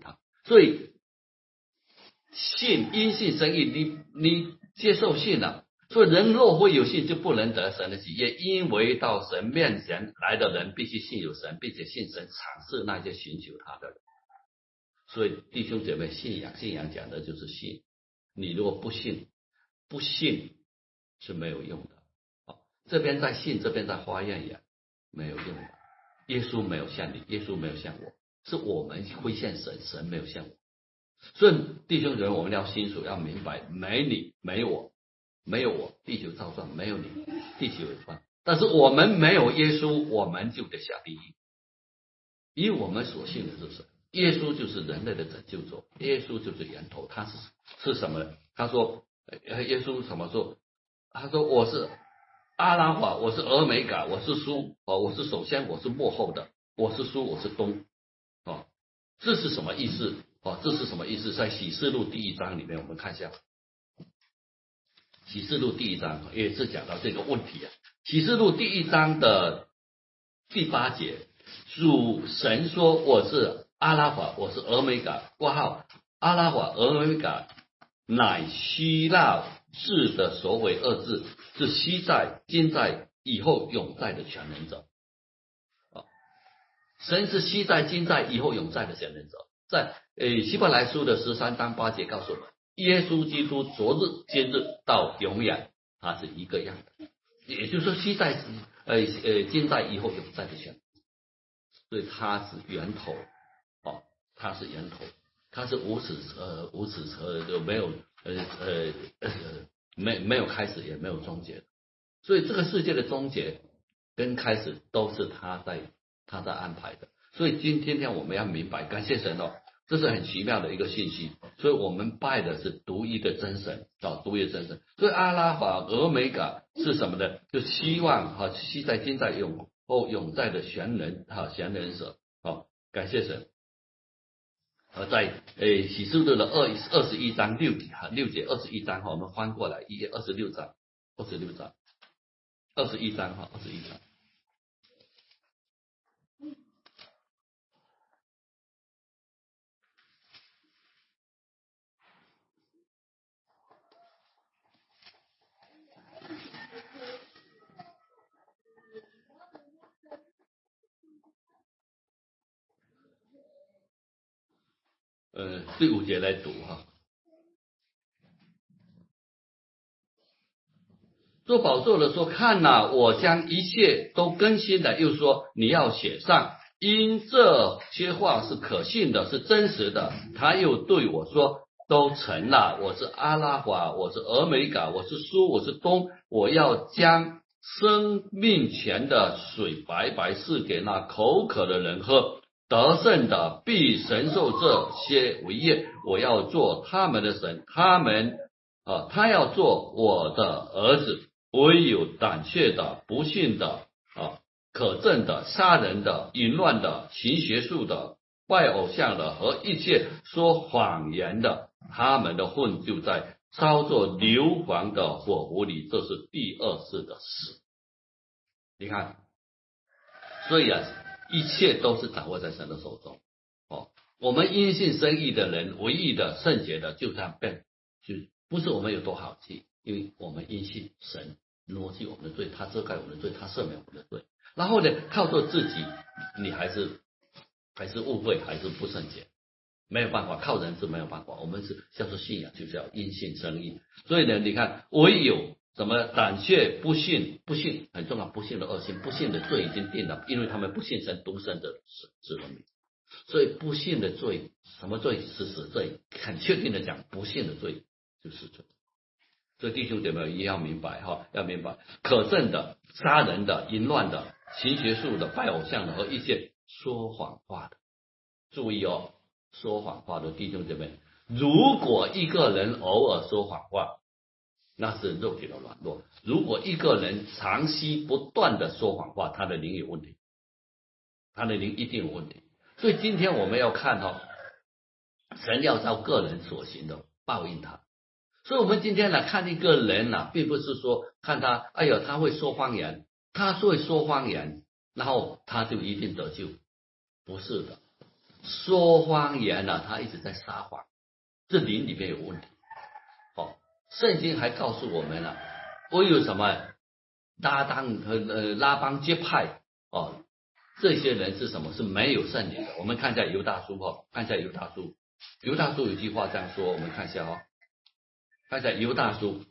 所以信因信生义，你你接受信了，所以人若会有信，就不能得神的喜悦，因为到神面前来的人必须信有神，并且信神赏赐那些寻求他的人。所以弟兄姐妹，信仰信仰讲的就是信，你如果不信，不信是没有用的。好，这边在信，这边在花样养，没有用的。耶稣没有像你，耶稣没有像我，是我们会像神，神没有像我。所以弟兄姐妹，我们要清楚，要明白，没你，没我，没有我，地球照转；没有你，地球有转。但是我们没有耶稣，我们就得下地狱。以我们所信的是神，耶稣就是人类的拯救者，耶稣就是源头。他是是什么呢？他说，耶稣什么说？他说我是阿拉法，我是俄美嘎，我是书，哦，我是首先，我是幕后的，我是书，我是东，哦，这是什么意思？哦，这是什么意思？在启示录第一章里面，我们看一下启示录第一章也是讲到这个问题啊。启示录第一章的第八节，主神说我是阿拉法，我是俄美嘎，括号阿拉法俄美嘎乃希腊字的首尾二字，是昔在今在以后永在的全能者。神是昔在今在以后永在的全能者。在呃希伯来书的十三章八节告诉我们，耶稣基督昨日今日到永远，他是一个样的，也就是说昔在呃呃今在以后永在的全能，所以他是源头，哦，他是源头，他是无始呃无始呃就没有呃呃呃没没有开始也没有终结，所以这个世界的终结跟开始都是他在他在安排的。所以今天天我们要明白，感谢神哦，这是很奇妙的一个信息。所以我们拜的是独一的真神啊，独一的真神。所以阿拉法俄美嘎是什么呢？就希望哈，昔在今在永后永在的全能哈，全能者啊，感谢神。而在诶启示录的二二十一章六哈六节二十一章哈，我们翻过来一页二十六章二十六章二十一章哈二十一章。呃，第五节来读哈。做宝座的说：“看哪，我将一切都更新了。”又说：“你要写上，因这些话是可信的，是真实的。”他又对我说：“都成了。我是阿拉法，我是俄美嘎，我是苏，我是东。我要将生命泉的水白白赐给那口渴的人喝。得胜的必承受这些为业。我要做他们的神，他们啊，他要做我的儿子。唯有胆怯的、不信的、啊可憎的、杀人的、淫乱的、行邪术的、拜偶像的和一切说谎言的，他们的混就在烧作硫磺的火湖里，这是第二次的死。你看，所以啊，一切都是掌握在神的手中。哦，我们因信生义的人，唯一的圣洁的就这样变，就不是我们有多好气，因为我们因信神挪去我们的罪，他遮盖我们的罪，他赦免我们的罪。然后呢，靠着自己，你还是还是误会，还是不圣洁，没有办法，靠人是没有办法。我们是叫做信仰，就是要因信生义。所以呢，你看，唯有什么胆怯、不信，不信很重要，不信的恶性，不信的罪已经定了，因为他们不信神独生的子民。所以不信的罪，什么罪是死罪？很确定的讲，不信的罪就是罪。所以弟兄姐妹一定要明白哈，要明白可憎的、杀人的、淫乱的、行邪术的、拜偶像的和一切说谎话的。注意哦，说谎话的弟兄姐妹，如果一个人偶尔说谎话，那是肉体的软弱；如果一个人长期不断的说谎话，他的灵有问题，他的灵一定有问题。所以今天我们要看哈、哦，神要照个人所行的报应他。所以我们今天来看一个人呐、啊，并不是说看他，哎呦，他会说方言，他会说方言，然后他就一定得救，不是的。 说谎言呢、啊，他一直在撒谎，这灵里面有问题。哦，圣经还告诉我们了、啊，我有什么拉当和呃拉帮结派哦，这些人是什么？是没有圣灵的。我们看一下犹大书哦，看一下犹大书，犹大书有句话这样说，我们看一下哦，看一下犹大书，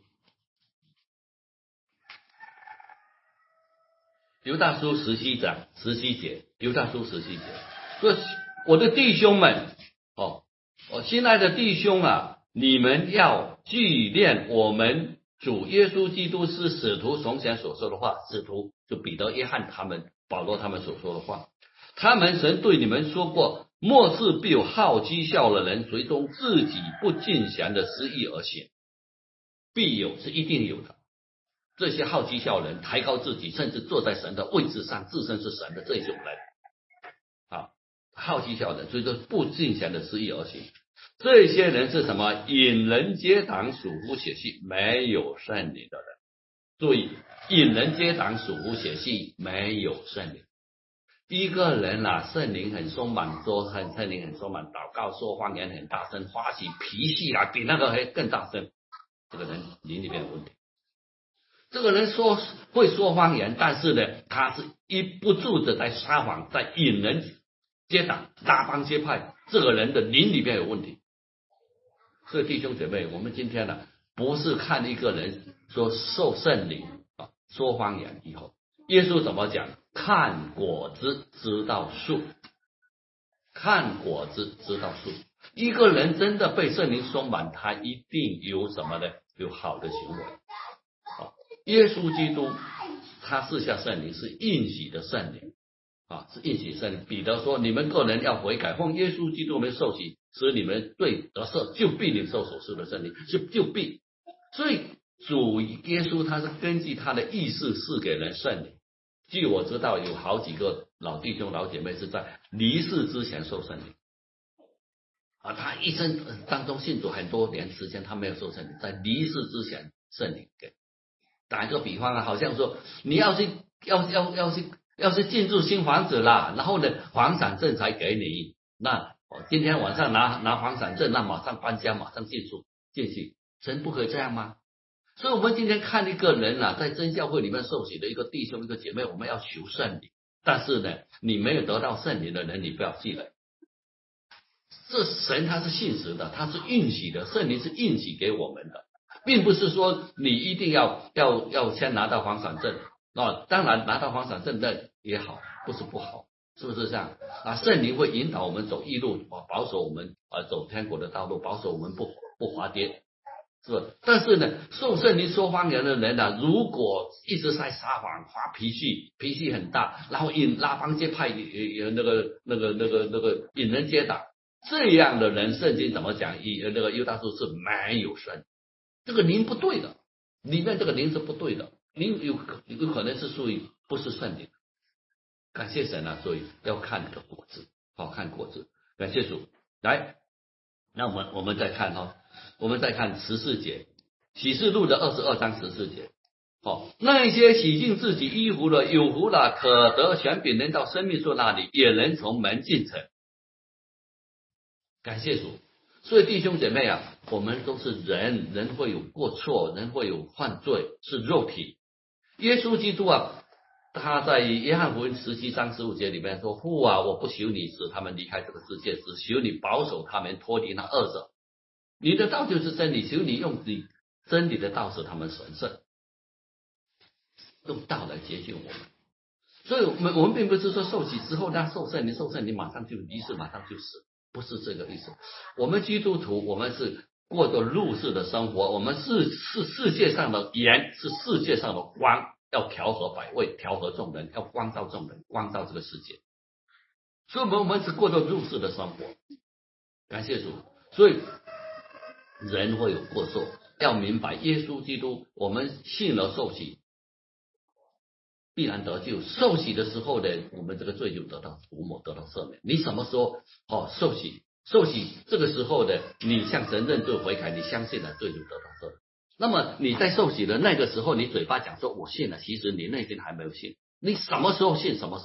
犹大书十七章十七节，犹大书十七节说：“我的弟兄们，哦，我亲爱的弟兄啊，你们要纪念我们主耶稣基督是使徒从前所说的话，使徒就彼得、约翰他们、保罗他们所说的话。他们曾对你们说过，末世必有好讥笑的人，随从自己不敬虔的私意而行，必有，是一定有的。这些好讥笑人，抬高自己，甚至坐在神的位置上，自称是神的这种人，啊，好讥笑人，所以说不敬虔的私意而行。这些人是什么？引人结党，属乎血气，没有圣灵的人。注意，引人结党，属乎血气，没有圣灵。一个人啊，圣灵很松满，说很圣灵很松满，祷告说方言很大声，发起脾气啊，比那个还更大声，这个人灵里面有问题。这个人说会说方言，但是呢，他是一不住的在撒谎，在引人结党，拉帮结派，这个人的灵里面有问题。所以弟兄姐妹，我们今天呢，不是看一个人说受圣灵啊，说方言以后，耶稣怎么讲？看果子知道树，看果子知道树。一个人真的被圣灵充满，他一定有什么呢？有好的行为。啊，耶稣基督他赐下圣灵是应许的圣灵啊，是应许圣灵。彼得说：“你们个人要悔改，奉耶稣基督们受洗，使你们罪得赦，就必领受所赐的圣灵，是就必。”所以主耶稣他是根据他的意思赐给人圣灵。据我知道，有好几个老弟兄老姐妹是在离世之前受圣灵啊，他一生当中信主很多年时间，他没有受圣灵，在离世之前圣灵给。打一个比方啊，好像说你要是要要要是要是进入新房子啦，然后呢房产证才给你，那我今天晚上拿拿房产证，那马上搬家，马上进入进去，神不可以这样吗？所以我们今天看一个人啊，在真教会里面受洗的一个弟兄一个姐妹，我们要求圣灵，但是呢，你没有得到圣灵的人，你不要进来。这神他是信实的，他是应许的，圣灵是应许给我们的，并不是说你一定要要要先拿到房产证啊，当然拿到房产证的也好，不是不好，是不是这样啊？圣灵会引导我们走义路，保守我们啊走天国的道路，保守我们不不滑跌。是吧？但是呢，受圣灵说方言的人呢、啊，如果一直在撒谎、发脾气，脾气很大，然后引拉帮结派，有那个、那个、那个、那个引人结党，这样的人，圣经怎么讲？以那个犹大书是没有神，这个灵不对的，里面这个灵是不对的，灵有有可能是属于不是圣灵。感谢神啊，所以要看这个果子，好看果子。感谢主，来，那我们我们再看哈、哦。我们再看十四节，启示录的二十二章十四节。哦，那些洗净自己衣服的，有福了，可得权柄，能到生命树那里，也能从门进城。感谢主。所以弟兄姐妹啊，我们都是人，人会有过错，人会有犯罪，是肉体。耶稣基督啊，他在约翰福音十七章十五节里面说：“父啊，我不求你使他们离开这个世界，只求你保守他们脱离那恶者。你的道就是真理，求你用你真理的道使他们神圣，用道来洁净我们。”所以我们我们并不是说受洗之后呢，受圣灵受圣灵马上就离世，马上就死，不是这个意思。我们基督徒，我们是过着入世的生活，我们是是世界上的盐，是世界上的光，要调和百味，调和众人，要光照众人，光照这个世界。所以我们我们是过着入世的生活，感谢主。所以人会有过错，要明白耶稣基督，我们信了受洗，必然得救。受洗的时候呢，我们这个罪就得到涂抹，得到赦免。你什么时候哦受洗？受洗这个时候呢，你向神认罪悔改，你相信了，罪就得到赦免。那么你在受洗的那个时候，你嘴巴讲说我信了，其实你内心还没有信。你什么时候信，什么时候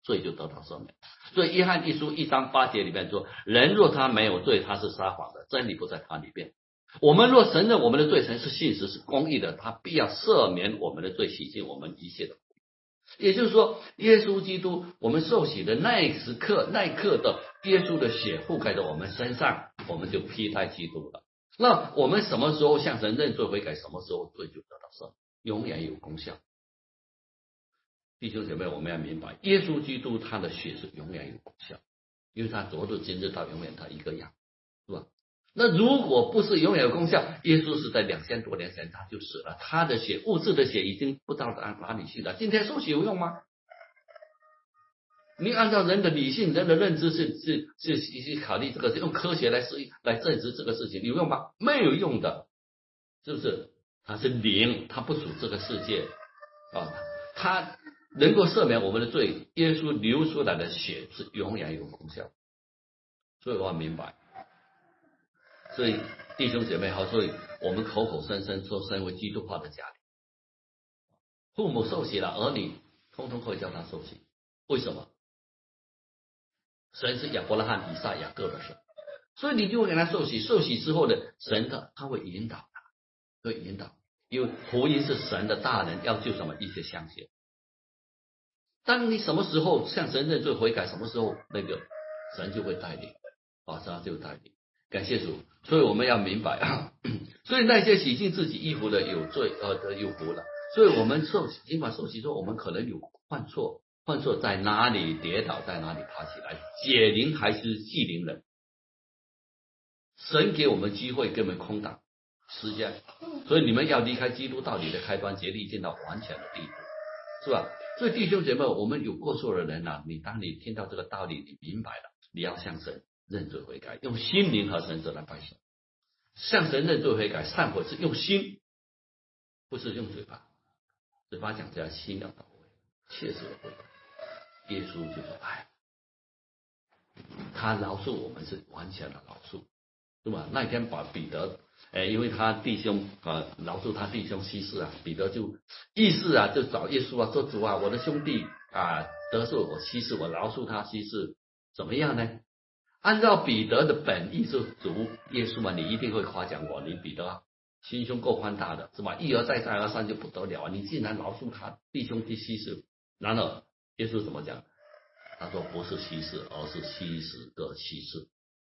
罪就得到赦免。所以约翰一书一章八节里面说，人若他没有罪，他是撒谎的，真理不在他里边。我们若承认我们的罪，神是信实是公义的，他必要赦免我们的罪，洗净我们一切的。也就是说，耶稣基督我们受洗的那一时刻，那一刻的耶稣的血覆盖在我们身上，我们就披戴基督了。那我们什么时候向神认罪悔改，什么时候罪就得到赦免，永远有功效。弟兄姐妹，我们要明白，耶稣基督他的血是永远有功效，因为他昨日今日到永远他一个样，是吧？那如果不是永远有功效，耶稣是在两千多年前他就死了，他的血物质的血已经不知道哪里去了。今天受洗有用吗？你按照人的理性、人的认知是是是去考虑这个，用科学来是来证实这个事情有用吗？没有用的，是不是？他是灵，他不属这个世界啊，他能够赦免我们的罪，耶稣流出来的血是永远有功效。所以我要明白。所以弟兄姐妹好，所以我们口口声声说身为基督化的家庭，父母受洗了，儿女通通可以叫他受洗。为什么？神是亚伯拉罕、以撒、雅各的神，所以你就会给他受洗。受洗之后呢，神的他会引导他，会引导，因为福音是神的大能，要救什么一切相信。当你什么时候向神认罪悔改，什么时候那个神就会带领啊，神就带领。感谢主，所以我们要明白啊，所以那些洗净自己衣服的有罪呃的有福了。所以我们受洗，尽管受洗说我们可能有犯错，犯错在哪里跌倒，在哪里爬起来，解铃还是系铃人。神给我们机会，给我们空档时间，所以你们要离开基督道理的开端，竭力进到完全的地步，是吧？所以弟兄姐妹，我们有过错的人啊，你当你听到这个道理，你明白了，你要向神认罪悔改，用心灵和神来拜神，向神认罪悔改，忏悔是用心，不是用嘴巴。嘴巴讲这样，心要到位，切实的悔改。耶稣就是爱，他饶恕我们是完全的饶恕，对吧？那天把彼得，哎，因为他弟兄啊饶恕他弟兄西士啊，彼得就意思啊，就找耶稣啊，说主啊，我的兄弟啊得罪我西士，我饶恕他西士，怎么样呢？按照彼得的本意是主耶稣嘛，你一定会夸奖我，你彼得啊，心胸够宽大的是吧？一而再再而三就不得了啊！你竟然饶恕他弟兄弟西士，然后耶稣怎么讲？他说不是西士，而是七十个西士，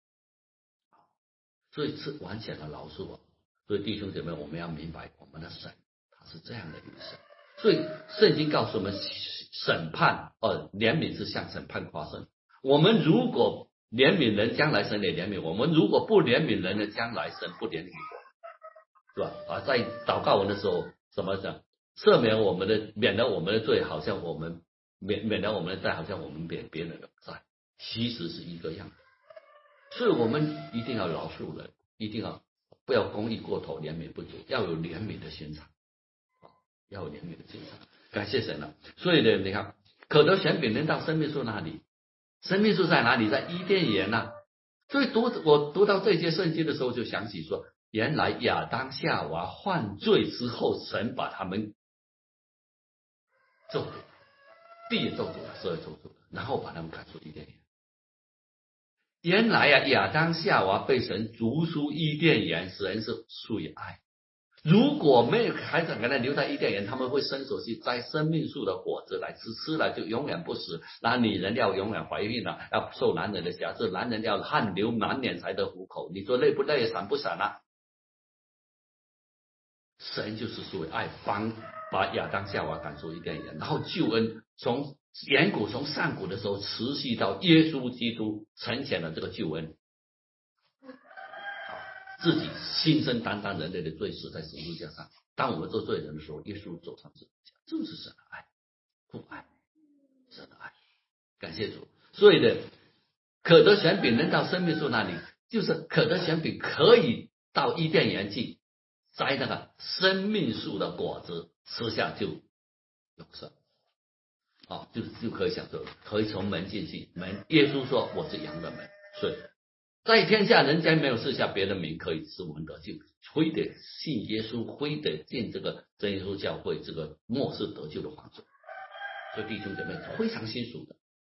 所以是完全的饶恕啊！所以弟兄姐妹，我们要明白我们的神他是这样的一个神，所以圣经告诉我们，审判呃怜悯是向审判发生。我们如果怜悯人，将来神也怜悯我们；如果不怜悯人呢，将来神不怜悯我，是吧？啊，在祷告文的时候，怎么讲？赦免我们的，免了我们的罪，好像我们免免了我们的债，好像我们免别人的债，其实是一个样的。所以我们一定要饶恕人，一定要不要公义过头，怜悯不足，要有怜悯的心肠，要有怜悯的心肠。感谢神了。所以呢，你看，可得权柄能到生命树那里。生命树在哪里？在伊甸园呐、啊。所以读我读到这些圣经的时候，就想起说，原来亚当夏娃犯罪之后，神把他们咒诅，地也咒诅了，所有咒诅了，然后把他们赶出伊甸园。原来啊，亚当夏娃被神逐出伊甸园，神是出于爱。如果没有孩子给他留在伊甸园，他们会伸手去摘生命树的果子来吃，吃了就永远不死。那女人要永远怀孕了，要受男人的辖制，男人要汗流满脸才得糊口。你说累不累？闪不闪啊？神就是所谓爱，帮把亚当夏娃赶出伊甸园，然后救恩从远古从上古的时候持续到耶稣基督成全了这个救恩。自己亲身担当人类的罪，死在十字架上。当我们做罪人的时候，耶稣走上十字架，这是神的爱，父爱，神的爱。感谢主。所以呢，可得权柄能到生命树那里，就是可得权柄可以到伊甸园去摘那个生命树的果子，吃下就永生。啊，就就可以享受，可以从门进去。门，耶稣说我是羊的门，所以在天下人间没有赐下别的名可以使我们得救，非得信耶稣，非得进这个真耶稣教会这个末世得救的方式。所以弟兄姐妹非常清楚的，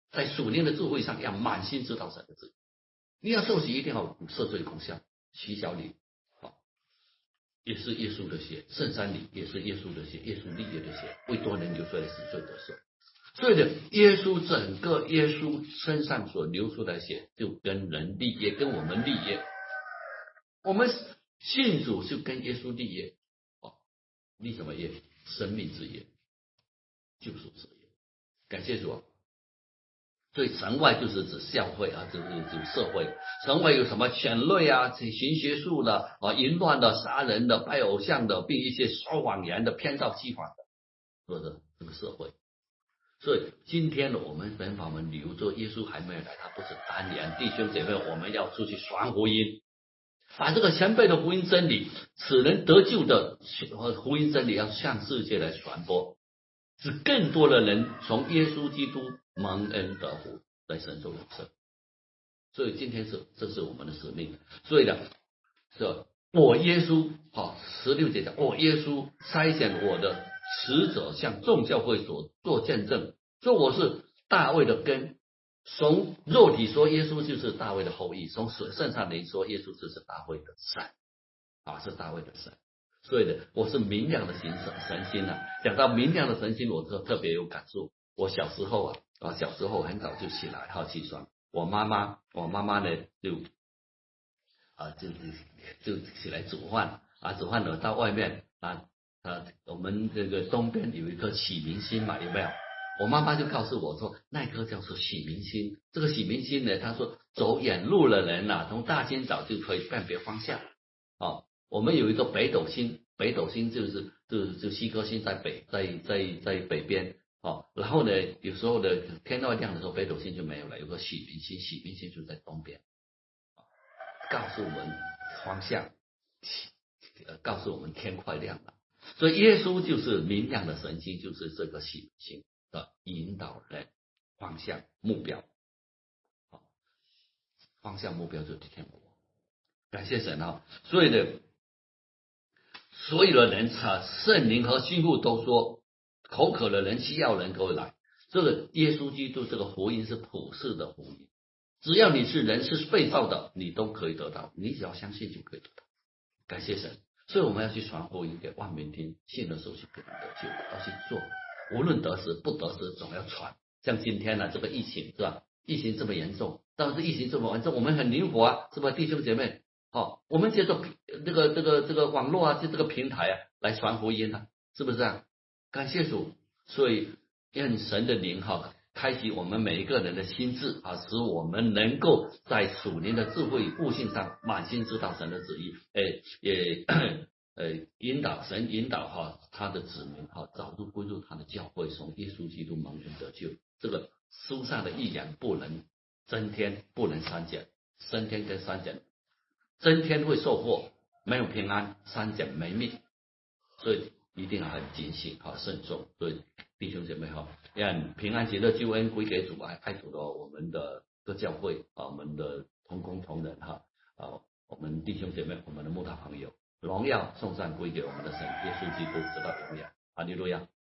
在属灵的智慧上要满心知道神的旨意。你要受洗一定要赦罪功效，洗小礼，好，也是耶稣的血，圣山礼也是耶稣的血，耶稣立业的血，为多人流出来的死罪得赦。所以呢，耶稣整个耶稣身上所流出的血，就跟人立业，跟我们立业。我们信主就跟耶稣立业，哦，立什么业？生命之业，救赎之业。感谢主啊！所以城外就是指教会啊，就是指社会。城外有什么犬类啊、行邪术的啊、淫乱的、杀人的、拜偶像的，并一些说谎言的、偏照欺谎的，是不是这个社会？所以今天呢，我们本法门留着耶稣还没有来，他不是单言，弟兄姐妹，我们要出去传福音，把这个前辈的福音真理，使人得救的福音真理要向世界来传播，使更多的人从耶稣基督蒙恩得福，在神中永生。所以今天是这是我们的使命。所以呢，是我耶稣好，十六节讲，我耶稣筛选我的使者，向众教会所做见证，说我是大卫的根。从肉体说，耶稣就是大卫的后裔；从圣上灵说，耶稣就是大卫的神啊，是大卫的神。所以呢，我是明亮的神神心啊。讲到明亮的神心，我特特别有感触。我小时候啊啊，小时候很早就起来，好起床。我妈妈，我妈妈呢就啊就就起来煮饭啊，煮饭了到外面啊啊，我们这个东边有一颗启明星嘛，有没有？我妈妈就告诉我说，那颗叫做喜明星。这个喜明星呢，她说走远路的人呐、啊，从大清早就可以辨别方向。哦，我们有一个北斗星，北斗星就是就就西颗星在北，在在在北边。哦，然后呢，有时候呢天要亮的时候，北斗星就没有了，有个喜明星，喜明星就在东边，告诉我们方向，呃，告诉我们天快亮了。所以耶稣就是明亮的神星，就是这个喜明星的引导人方向目标，好，方向目标就是天国。感谢神啊！所以呢，所有的人啊，圣灵和心腹都说，口渴的人、需要人都会来。这个耶稣基督这个福音是普世的福音，只要你是人是被造的，你都可以得到，你只要相信就可以得到。感谢神！所以我们要去传福音给万民听，信的时候就可以得救，要去做，无论得时不得时，总要传。像今天呢、啊，这个疫情是吧？疫情这么严重，但是疫情这么严重，我们很灵活啊，是吧，弟兄姐妹？哦，我们借着这个这个这个网络啊，就这个平台啊，来传福音啊，是不是啊？感谢主！所以愿神的灵哈，开启我们每一个人的心智啊，使我们能够在属灵的智慧悟性上满心知道神的旨意，诶，也呃引导神引导哈他的子民哈早日归入他的教会，从耶稣基督蒙恩得救。这个书上的预言不能增添，不能删减，增添跟删减。增添会受祸，没有平安；删减没命，所以一定要很警醒，好慎重。所以弟兄姐妹哈，让平安喜乐救恩归给主，爱爱主的我们的各教会啊，我们的同工同仁哈啊，我们弟兄姐妹，我们的慕道朋友，荣耀颂赞归给我们的神耶稣基督，直到永远。哈利路亚。